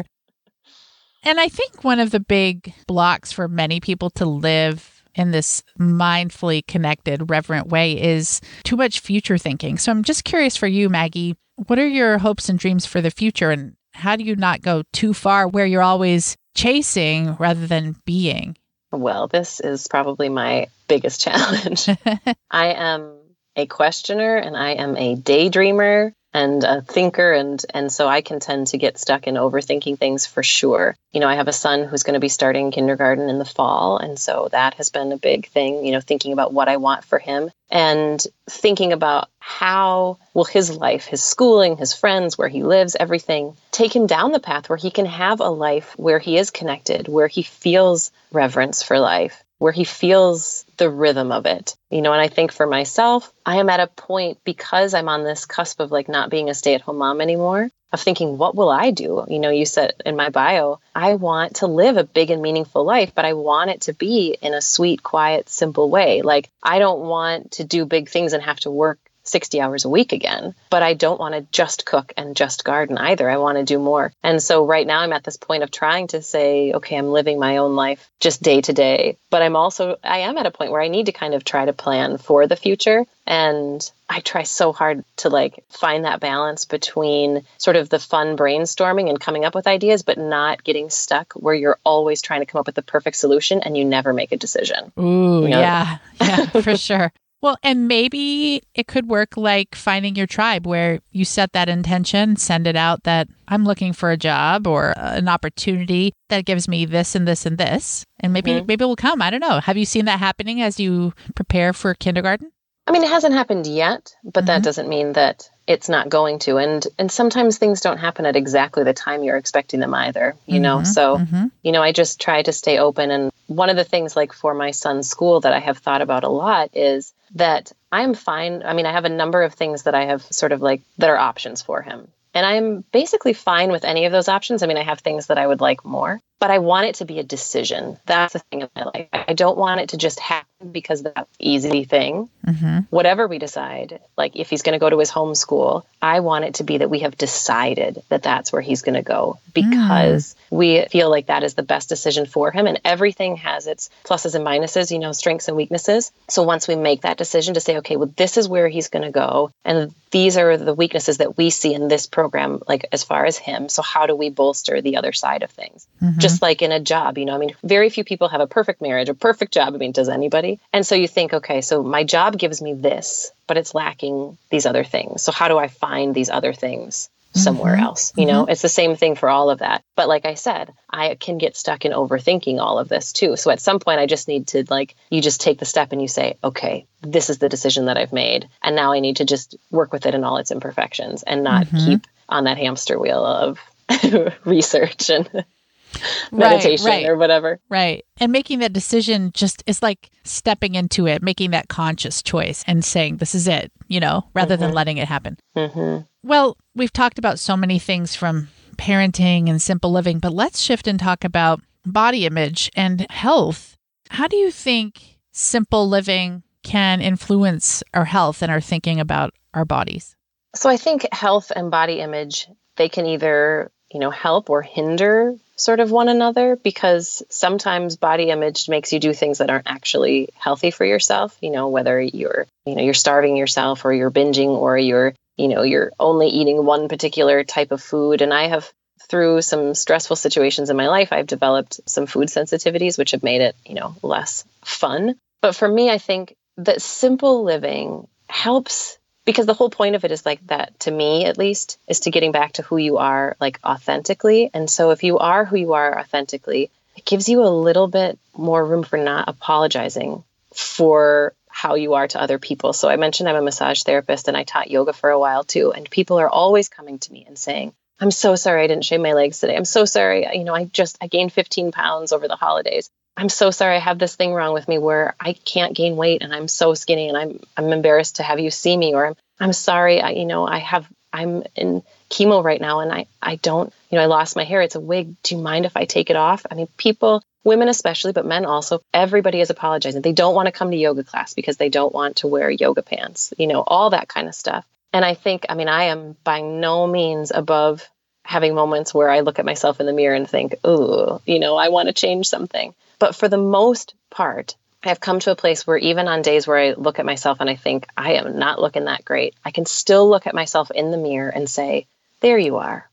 And I think one of the big blocks for many people to live in this mindfully connected, reverent way is too much future thinking. So I'm just curious for you, Maggie, what are your hopes and dreams for the future? And how do you not go too far where you're always chasing rather than being? Well, this is probably my biggest challenge. I am a questioner and I am a daydreamer and a thinker. And so I can tend to get stuck in overthinking things for sure. I have a son who's going to be starting kindergarten in the fall. And so that has been a big thing, thinking about what I want for him and thinking about how will his life, his schooling, his friends, where he lives, everything take him down the path where he can have a life where he is connected, where he feels reverence for life, where he feels the rhythm of it. And I think for myself, I am at a point because I'm on this cusp of like not being a stay-at-home mom anymore, of thinking, what will I do? You said in my bio, I want to live a big and meaningful life, but I want it to be in a sweet, quiet, simple way. Like I don't want to do big things and have to work 60 hours a week again, but I don't want to just cook and just garden either. I want to do more. And so right now I'm at this point of trying to say, okay, I'm living my own life just day to day, but I am at a point where I need to kind of try to plan for the future. And I try so hard to like find that balance between sort of the fun brainstorming and coming up with ideas, but not getting stuck where you're always trying to come up with the perfect solution and you never make a decision. Ooh, yeah, for sure. Well, and maybe it could work like finding your tribe where you set that intention, send it out that I'm looking for a job or an opportunity that gives me this and this and this. And maybe it will come. I don't know. Have you seen that happening as you prepare for kindergarten? I mean, it hasn't happened yet, but that doesn't mean that it's not going to. And sometimes things don't happen at exactly the time you're expecting them either, So, I just try to stay open. And one of the things like for my son's school that I have thought about a lot is that I'm fine. I mean, I have a number of things that I have sort of like that are options for him. And I'm basically fine with any of those options. I mean, I have things that I would like more, but I want it to be a decision. That's the thing in my life. I don't want it to just happen because that's an easy thing. Whatever we decide, like if he's going to go to his homeschool, I want it to be that we have decided that that's where he's going to go because we feel like that is the best decision for him. And everything has its pluses and minuses, strengths and weaknesses. So once we make that decision to say, okay, well, this is where he's going to go. And these are the weaknesses that we see in this program, like as far as him. So how do we bolster the other side of things? Just like in a job, very few people have a perfect marriage, a perfect job. I mean, does anybody? And so you think, okay, so my job gives me this, but it's lacking these other things. So how do I find these other things somewhere else? It's the same thing for all of that. But like I said, I can get stuck in overthinking all of this too. So at some point I just need to you just take the step and you say, okay, this is the decision that I've made. And now I need to just work with it in all its imperfections and not keep on that hamster wheel of research and meditation or whatever. Right. And making that decision just is like stepping into it, making that conscious choice and saying, this is it, rather than letting it happen. Well, we've talked about so many things from parenting and simple living, but let's shift and talk about body image and health. How do you think simple living can influence our health and our thinking about our bodies? So I think health and body image, they can either, help or hinder sort of one another, because sometimes body image makes you do things that aren't actually healthy for yourself, whether you're starving yourself or you're binging or you're only eating one particular type of food. And I have, through some stressful situations in my life, I've developed some food sensitivities, which have made it, less fun. But for me, I think that simple living helps, because the whole point of it is like that, to me at least, is to getting back to who you are, like authentically. And so if you are who you are authentically, it gives you a little bit more room for not apologizing for how you are to other people. So I mentioned I'm a massage therapist and I taught yoga for a while too. And people are always coming to me and saying, I'm so sorry I didn't shave my legs today. I'm so sorry. I gained 15 pounds over the holidays. I'm so sorry. I have this thing wrong with me where I can't gain weight and I'm so skinny and I'm embarrassed to have you see me, or I'm sorry. I'm in chemo right now and I don't, I lost my hair. It's a wig. Do you mind if I take it off? I mean, people, women especially, but men also, everybody is apologizing. They don't want to come to yoga class because they don't want to wear yoga pants, all that kind of stuff. And I think, I am by no means above having moments where I look at myself in the mirror and think, ooh, I want to change something. But for the most part, I've come to a place where even on days where I look at myself and I think I am not looking that great, I can still look at myself in the mirror and say, there you are.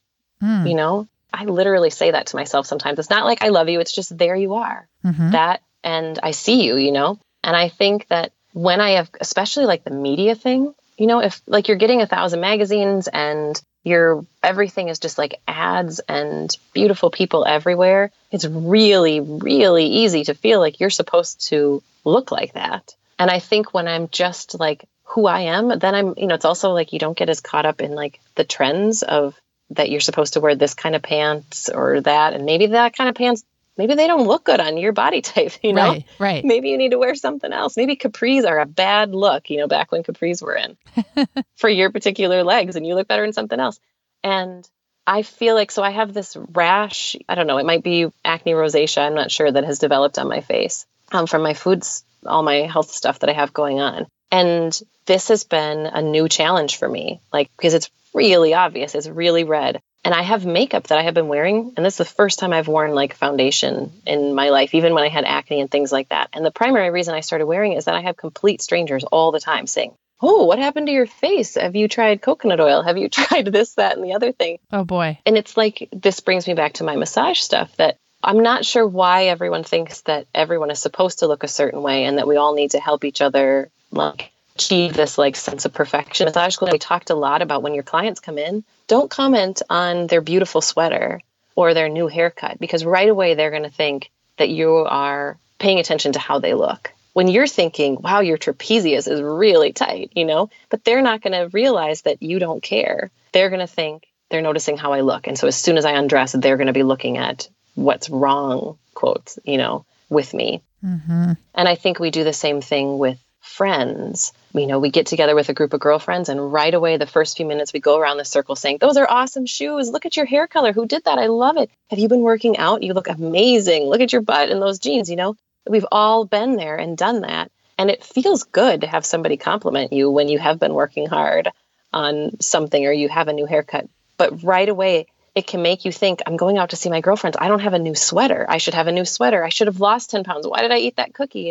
I literally say that to myself sometimes. It's not like I love you. It's just there you are. That, and I see you, and I think that when I have, especially like the media thing, if like you're getting 1,000 magazines and everything is just like ads and beautiful people everywhere, it's really, really easy to feel like you're supposed to look like that. And I think when I'm just like who I am, then I'm, it's also like you don't get as caught up in like the trends of that you're supposed to wear this kind of pants or that. And maybe that kind of pants, maybe they don't look good on your body type, Right. Maybe you need to wear something else. Maybe capris are a bad look, back when capris were in for your particular legs and you look better in something else. And I feel like, so I have this rash, I don't know, it might be acne rosacea, I'm not sure, that has developed on my face from my foods, all my health stuff that I have going on. And this has been a new challenge for me, because it's really obvious, it's really red. And I have makeup that I have been wearing, and this is the first time I've worn foundation in my life, even when I had acne and things like that. And the primary reason I started wearing it is that I have complete strangers all the time saying, oh, what happened to your face? Have you tried coconut oil? Have you tried this, that, and the other thing? Oh, boy. And it's like, this brings me back to my massage stuff, that I'm not sure why everyone thinks that everyone is supposed to look a certain way and that we all need to help each other achieve this sense of perfection. Massage School, we talked a lot about when your clients come in, don't comment on their beautiful sweater or their new haircut, because right away they're going to think that you are paying attention to how they look. When you're thinking, wow, your trapezius is really tight, but they're not going to realize that you don't care. They're going to think they're noticing how I look. And so as soon as I undress, they're going to be looking at what's wrong, quotes, with me. And I think we do the same thing with friends. We get together with a group of girlfriends and right away, the first few minutes, we go around the circle saying, those are awesome shoes. Look at your hair color. Who did that? I love it. Have you been working out? You look amazing. Look at your butt and those jeans, We've all been there and done that. And it feels good to have somebody compliment you when you have been working hard on something or you have a new haircut. But right away, it can make you think, I'm going out to see my girlfriends. I don't have a new sweater. I should have a new sweater. I should have lost 10 pounds. Why did I eat that cookie,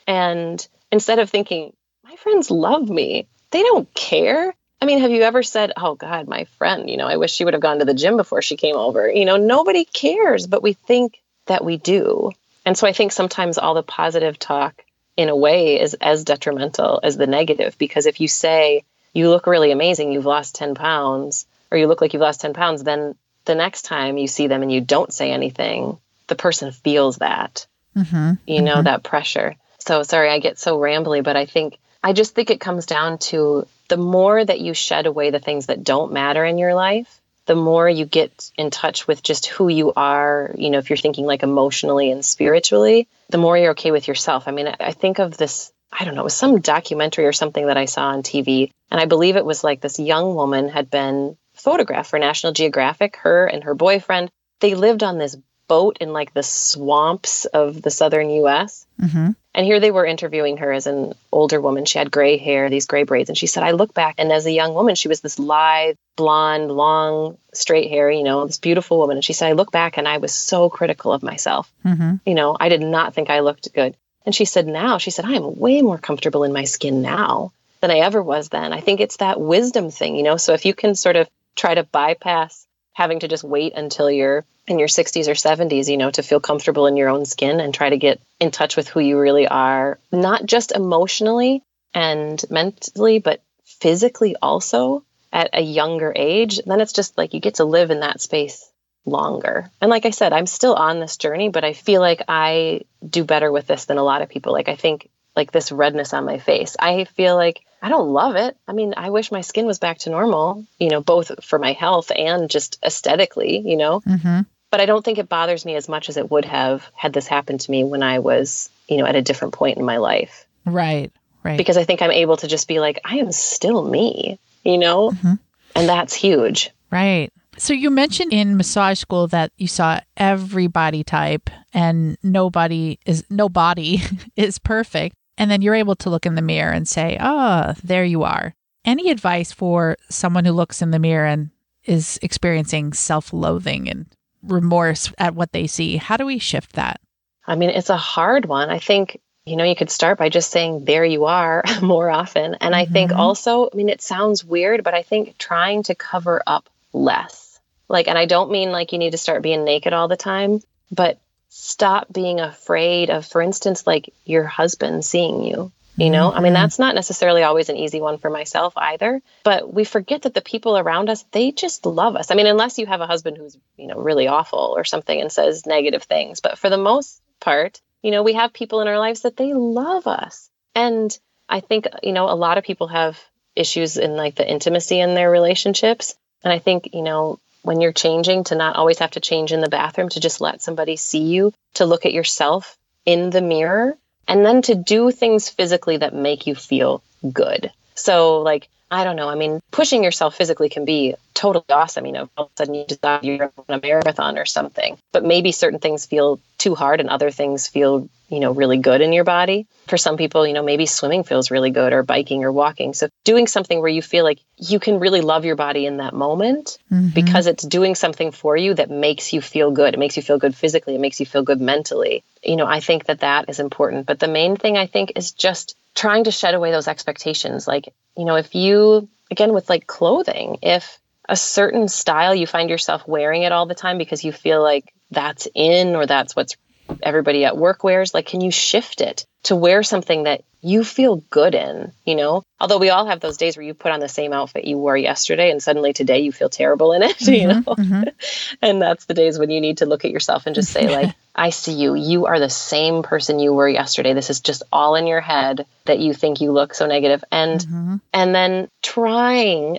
And instead of thinking, my friends love me, they don't care. I mean, have you ever said, oh God, my friend, I wish she would have gone to the gym before she came over. Nobody cares, but we think that we do. And so I think sometimes all the positive talk in a way is as detrimental as the negative, because if you say you look really amazing, you've lost 10 pounds, or you look like you've lost 10 pounds, then the next time you see them and you don't say anything, the person feels that, that pressure. So sorry, I get so rambly, but I just think it comes down to the more that you shed away the things that don't matter in your life, the more you get in touch with just who you are, if you're thinking emotionally and spiritually, the more you're okay with yourself. I mean, I think of this, I don't know, it was some documentary or something that I saw on TV. And I believe it was this young woman had been photograph for National Geographic. Her and her boyfriend, they lived on this boat in like the swamps of the southern US. Mm-hmm. And here they were interviewing her as an older woman. She had gray hair, these gray braids. And she said, I look back, and as a young woman, she was this lithe, blonde, long, straight hair, this beautiful woman. And she said, I look back and I was so critical of myself. Mm-hmm. I did not think I looked good. And she said, I am way more comfortable in my skin now than I ever was then. I think it's that wisdom thing, So if you can sort of try to bypass having to just wait until you're in your 60s or 70s, to feel comfortable in your own skin and try to get in touch with who you really are, not just emotionally and mentally, but physically also at a younger age, then it's just like you get to live in that space longer. And like I said, I'm still on this journey, but I feel like I do better with this than a lot of people. Like I think like this redness on my face, I feel like I don't love it. I mean, I wish my skin was back to normal, both for my health and just aesthetically, Mm-hmm. But I don't think it bothers me as much as it would have had this happen to me when I was, at a different point in my life. Right. Because I think I'm able to just be like, I am still me, Mm-hmm. And that's huge. Right. So you mentioned in massage school that you saw every body type and nobody is perfect. And then you're able to look in the mirror and say, there you are. Any advice for someone who looks in the mirror and is experiencing self-loathing and remorse at what they see? How do we shift that? I mean, it's a hard one. I think, you could start by just saying, there you are more often. And I think also, it sounds weird, but I think trying to cover up less. And I don't mean like you need to start being naked all the time, but stop being afraid of, for instance, like your husband seeing you. That's not necessarily always an easy one for myself either, but we forget that the people around us, they just love us. Unless you have a husband who's, really awful or something and says negative things. But for the most part, we have people in our lives that they love us. And I think, a lot of people have issues in like the intimacy in their relationships. And I think, when you're changing, to not always have to change in the bathroom, to just let somebody see you, to look at yourself in the mirror, and then to do things physically that make you feel good. So like, I don't know. Pushing yourself physically can be totally awesome. All of a sudden you decide you're going to run a marathon or something, but maybe certain things feel too hard and other things feel, really good in your body. For some people, maybe swimming feels really good, or biking or walking. So doing something where you feel like you can really love your body in that moment because it's doing something for you that makes you feel good. It makes you feel good physically. It makes you feel good mentally. I think that is important. But the main thing I think is just trying to shed away those expectations. Like, if you, again, with like clothing, if a certain style, you find yourself wearing it all the time because you feel like that's in, or that's what's everybody at work wears, like, can you shift it to wear something that you feel good in, Although we all have those days where you put on the same outfit you wore yesterday and suddenly today you feel terrible in it, And that's the days when you need to look at yourself and just say like, I see you. You are the same person you were yesterday. This is just all in your head that you think you look so negative. And then trying,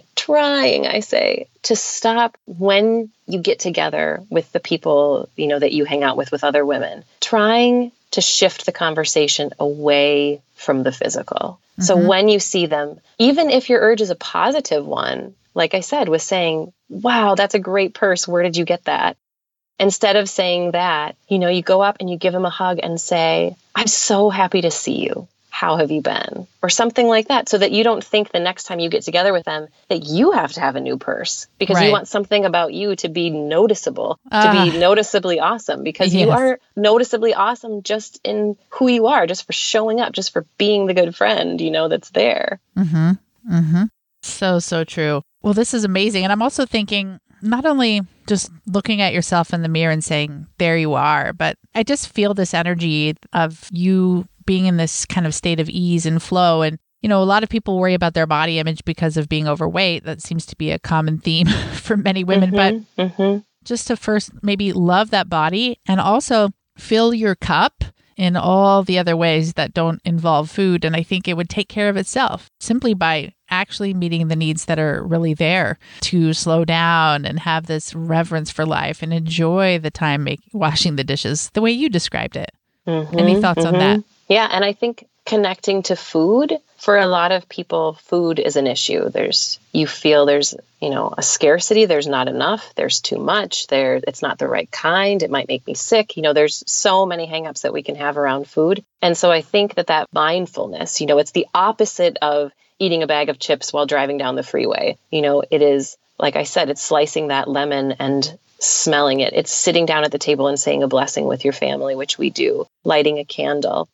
I say, to stop when you get together with the people, that you hang out with other women, trying to shift the conversation away from the physical. So when you see them, even if your urge is a positive one, like I said, with saying, wow, that's a great purse. Where did you get that? Instead of saying that, you go up and you give them a hug and say, I'm so happy to see you. How have you been? Or something like that, so that you don't think the next time you get together with them that you have to have a new purse because you want something about you to be noticeable, to be noticeably awesome, because you are noticeably awesome just in who you are, just for showing up, just for being the good friend, that's there. So true. Well, this is amazing. And I'm also thinking, not only just looking at yourself in the mirror and saying, there you are, but I just feel this energy of you being in this kind of state of ease and flow. And, a lot of people worry about their body image because of being overweight. That seems to be a common theme for many women. But just to first maybe love that body and also fill your cup in all the other ways that don't involve food. And I think it would take care of itself simply by actually meeting the needs that are really there, to slow down and have this reverence for life and enjoy the time washing the dishes the way you described it. Any thoughts on that? Yeah. And I think connecting to food for a lot of people, food is an issue. You feel there's, a scarcity. There's not enough. There's too much. It's not the right kind. It might make me sick. There's so many hangups that we can have around food. And so I think that mindfulness, it's the opposite of eating a bag of chips while driving down the freeway. It is, like I said, it's slicing that lemon and smelling it. It's sitting down at the table and saying a blessing with your family, which we do, lighting a candle.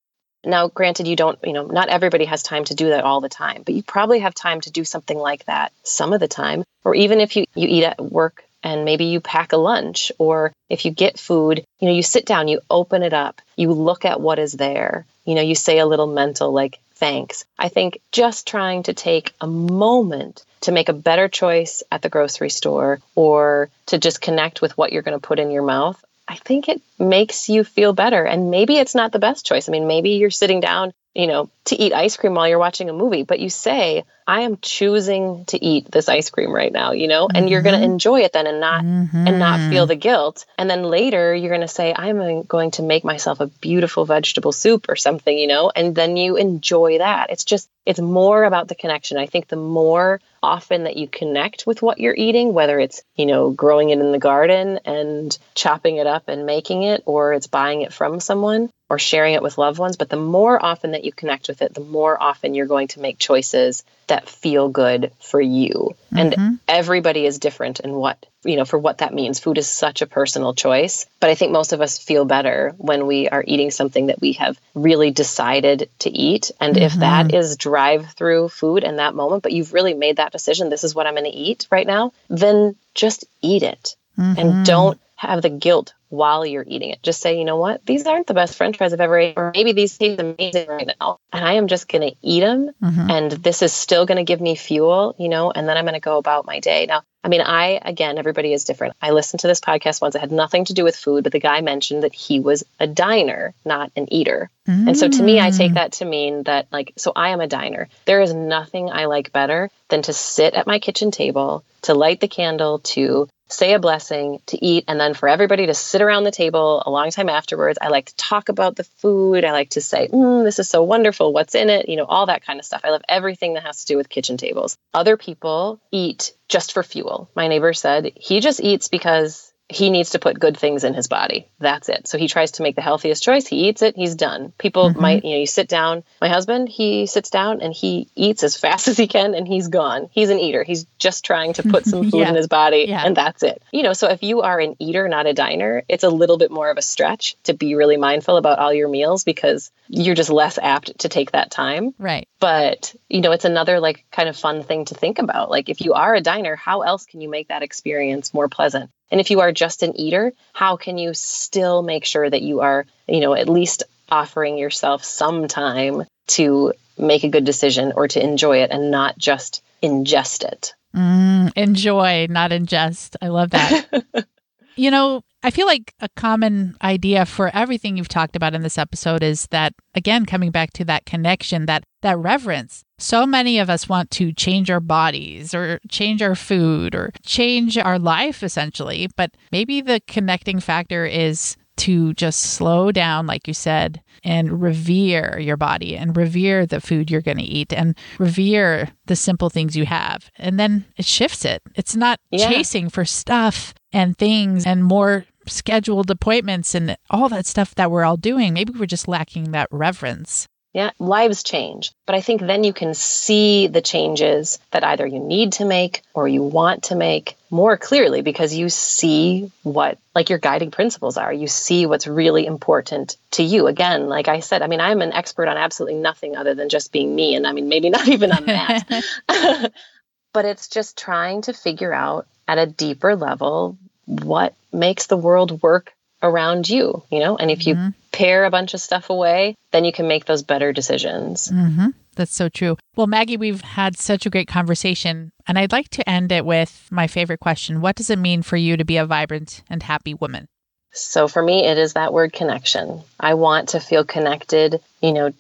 Now, granted, not everybody has time to do that all the time, but you probably have time to do something like that some of the time. Or even if you eat at work and maybe you pack a lunch, or if you get food, you sit down, you open it up, you look at what is there, you say a little mental like, thanks. I think just trying to take a moment to make a better choice at the grocery store or to just connect with what you're going to put in your mouth, I think it makes you feel better. And maybe it's not the best choice. I mean, maybe you're sitting down, to eat ice cream while you're watching a movie, but you say, I am choosing to eat this ice cream right now, and you're going to enjoy it then and not feel the guilt. And then later you're going to say, I'm going to make myself a beautiful vegetable soup or something, and then you enjoy that. It's more about the connection. I think the more often that you connect with what you're eating, whether it's, growing it in the garden and chopping it up and making it, or it's buying it from someone or sharing it with loved ones, but the more often that you connect with it, the more often you're going to make choices that feel good for you. And everybody is different in for what that means. Food is such a personal choice, but I think most of us feel better when we are eating something that we have really decided to eat. And if that is drive-through food in that moment, but you've really made that decision, this is what I'm going to eat right now, then just eat it and don't have the guilt while you're eating it. Just say, you know what? These aren't the best French fries I've ever ate, or maybe these taste amazing right now, and I am just going to eat them, and this is still going to give me fuel, and then I'm going to go about my day. Now, I mean, everybody is different. I listened to this podcast once. It had nothing to do with food, but the guy mentioned that he was a diner, not an eater. And so to me, I take that to mean that, so I am a diner. There is nothing I like better than to sit at my kitchen table, to light the candle, to say a blessing, to eat, and then for everybody to sit around the table a long time afterwards. I like to talk about the food. I like to say, this is so wonderful. What's in it? All that kind of stuff. I love everything that has to do with kitchen tables. Other people eat just for fuel. My neighbor said he just eats because he needs to put good things in his body. That's it. So he tries to make the healthiest choice. He eats it. He's done. People might, you sit down. My husband, he sits down and he eats as fast as he can and he's gone. He's an eater. He's just trying to put some food in his body and that's it. So if you are an eater, not a diner, it's a little bit more of a stretch to be really mindful about all your meals because you're just less apt to take that time. Right. But, it's another kind of fun thing to think about. If you are a diner, how else can you make that experience more pleasant? And if you are just an eater, how can you still make sure that you are, at least offering yourself some time to make a good decision or to enjoy it and not just ingest it? Enjoy, not ingest. I love that. I feel like a common idea for everything you've talked about in this episode is that, again, coming back to that connection, that reverence. So many of us want to change our bodies or change our food or change our life, essentially. But maybe the connecting factor is to just slow down, like you said, and revere your body and revere the food you're going to eat and revere the simple things you have. And then it shifts it. It's not chasing for stuff and things and more scheduled appointments and all that stuff that we're all doing. Maybe we're just lacking that reverence. Yeah, lives change. But I think then you can see the changes that either you need to make or you want to make more clearly because you see what your guiding principles are. You see what's really important to you. Again, like I said, I'm an expert on absolutely nothing other than just being me. And maybe not even on that. But it's just trying to figure out at a deeper level what makes the world work around you, and if you pare a bunch of stuff away, then you can make those better decisions. That's so true. Well, Maggie, we've had such a great conversation, and I'd like to end it with my favorite question. What does it mean for you to be a vibrant and happy woman? So for me, it is that word connection. I want to feel connected,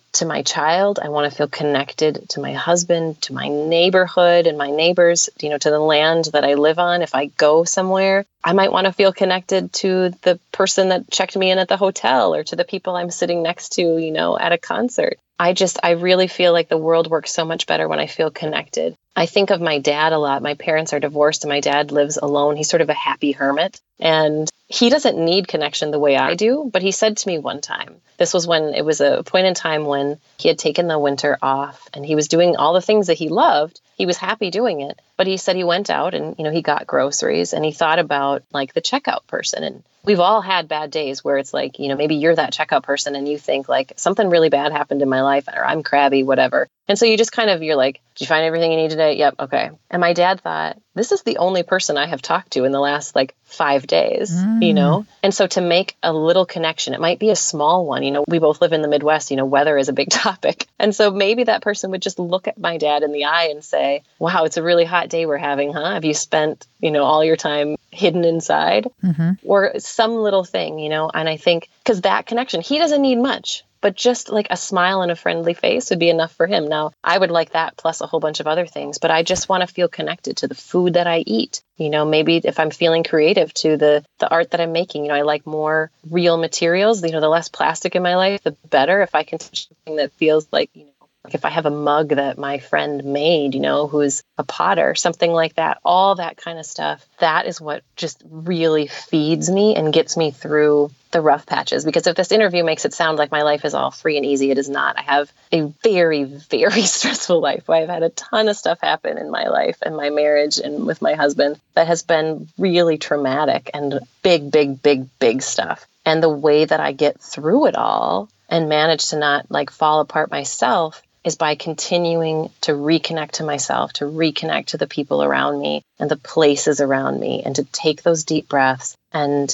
to my child. I want to feel connected to my husband, to my neighborhood and my neighbors, to the land that I live on. If I go somewhere, I might want to feel connected to the person that checked me in at the hotel or to the people I'm sitting next to, at a concert. I really feel like the world works so much better when I feel connected. I think of my dad a lot. My parents are divorced and my dad lives alone. He's sort of a happy hermit and he doesn't need connection the way I do. But he said to me one time, this was when it was a point in time when he had taken the winter off and he was doing all the things that he loved. He was happy doing it. But he said he went out and, he got groceries and he thought about like the checkout person. And we've all had bad days where it's like, maybe you're that checkout person and you think like something really bad happened in my life or I'm crabby, whatever. And so you just you're like, did you find everything you need today? Yep. Okay. And my dad thought, this is the only person I have talked to in the last 5 days, And so to make a little connection, it might be a small one. We both live in the Midwest, weather is a big topic. And so maybe that person would just look at my dad in the eye and say, wow, it's a really hot day we're having, huh? Have you spent, all your time hidden inside? Mm-hmm. Or some little thing, and I think because that connection, he doesn't need much. But just like a smile and a friendly face would be enough for him. Now, I would like that plus a whole bunch of other things, but I just want to feel connected to the food that I eat. Maybe if I'm feeling creative to the art that I'm making, I like more real materials. The less plastic in my life, the better. If I can touch something that feels like, like if I have a mug that my friend made, who's a potter, something like that, all that kind of stuff, that is what just really feeds me and gets me through the rough patches. Because if this interview makes it sound like my life is all free and easy, it is not. I have a very, very stressful life. I've had a ton of stuff happen in my life and my marriage and with my husband that has been really traumatic and big, big, big, big stuff. And the way that I get through it all and manage to not fall apart myself is by continuing to reconnect to myself, to reconnect to the people around me and the places around me, and to take those deep breaths and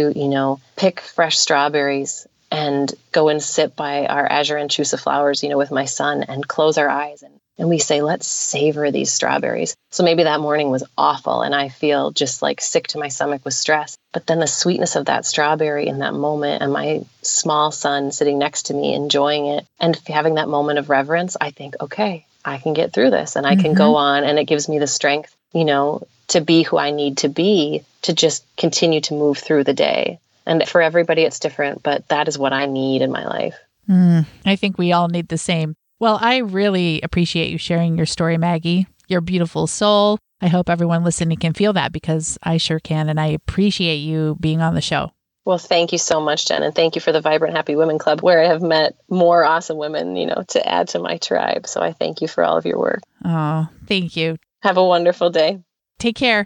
to, pick fresh strawberries and go and sit by our azure and chusa flowers, with my son and close our eyes. And we say, let's savor these strawberries. So maybe that morning was awful and I feel just sick to my stomach with stress. But then the sweetness of that strawberry in that moment and my small son sitting next to me enjoying it and having that moment of reverence, I think, okay, I can get through this and I can go on. And it gives me the strength, to be who I need to be, to just continue to move through the day. And for everybody, it's different, but that is what I need in my life. I think we all need the same. Well, I really appreciate you sharing your story, Maggie. You're a beautiful soul. I hope everyone listening can feel that because I sure can. And I appreciate you being on the show. Well, thank you so much, Jen. And thank you for the Vibrant Happy Women Club, where I have met more awesome women, to add to my tribe. So I thank you for all of your work. Oh, thank you. Have a wonderful day. Take care.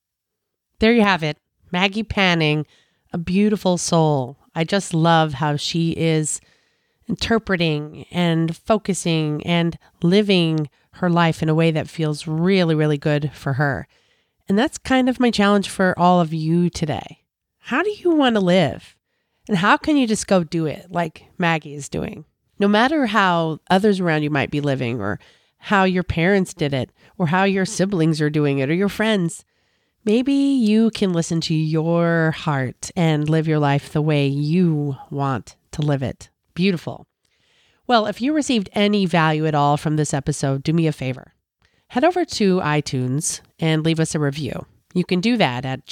There you have it. Maggie Panning, a beautiful soul. I just love how she is interpreting and focusing and living her life in a way that feels really, really good for her. And that's kind of my challenge for all of you today. How do you want to live? And how can you just go do it like Maggie is doing? No matter how others around you might be living or how your parents did it or how your siblings are doing it or your friends, maybe you can listen to your heart and live your life the way you want to live it. Beautiful. Well, if you received any value at all from this episode, do me a favor. Head over to iTunes and leave us a review. You can do that at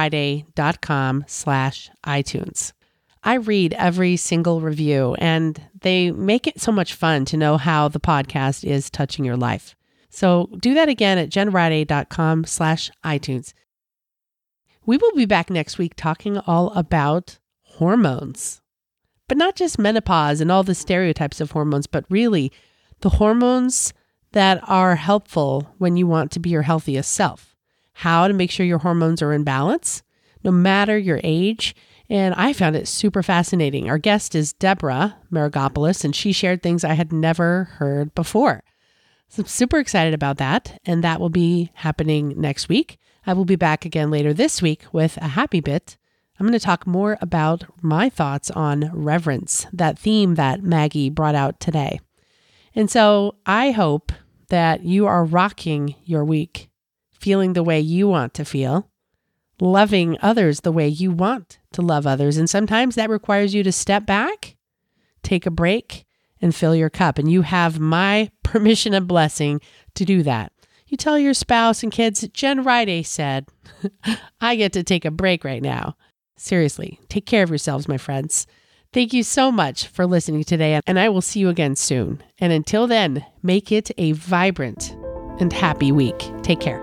jenriday.com/iTunes. I read every single review and they make it so much fun to know how the podcast is touching your life. So do that again at jenriday.com/iTunes. We will be back next week talking all about hormones. But not just menopause and all the stereotypes of hormones, but really the hormones that are helpful when you want to be your healthiest self. How to make sure your hormones are in balance, no matter your age. And I found it super fascinating. Our guest is Deborah Maragopoulos, and she shared things I had never heard before. So I'm super excited about that, and that will be happening next week. I will be back again later this week with a happy bit. I'm going to talk more about my thoughts on reverence, that theme that Maggie brought out today. And so I hope that you are rocking your week, feeling the way you want to feel, loving others the way you want to love others. And sometimes that requires you to step back, take a break, and fill your cup. And you have my permission and blessing to do that. You tell your spouse and kids, Jen Riday said, I get to take a break right now. Seriously, take care of yourselves, my friends. Thank you so much for listening today, and I will see you again soon. And until then, make it a vibrant and happy week. Take care.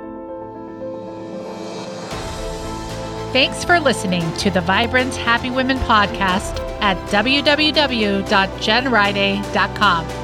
Thanks for listening to the Vibrant Happy Women podcast at www.jenriday.com.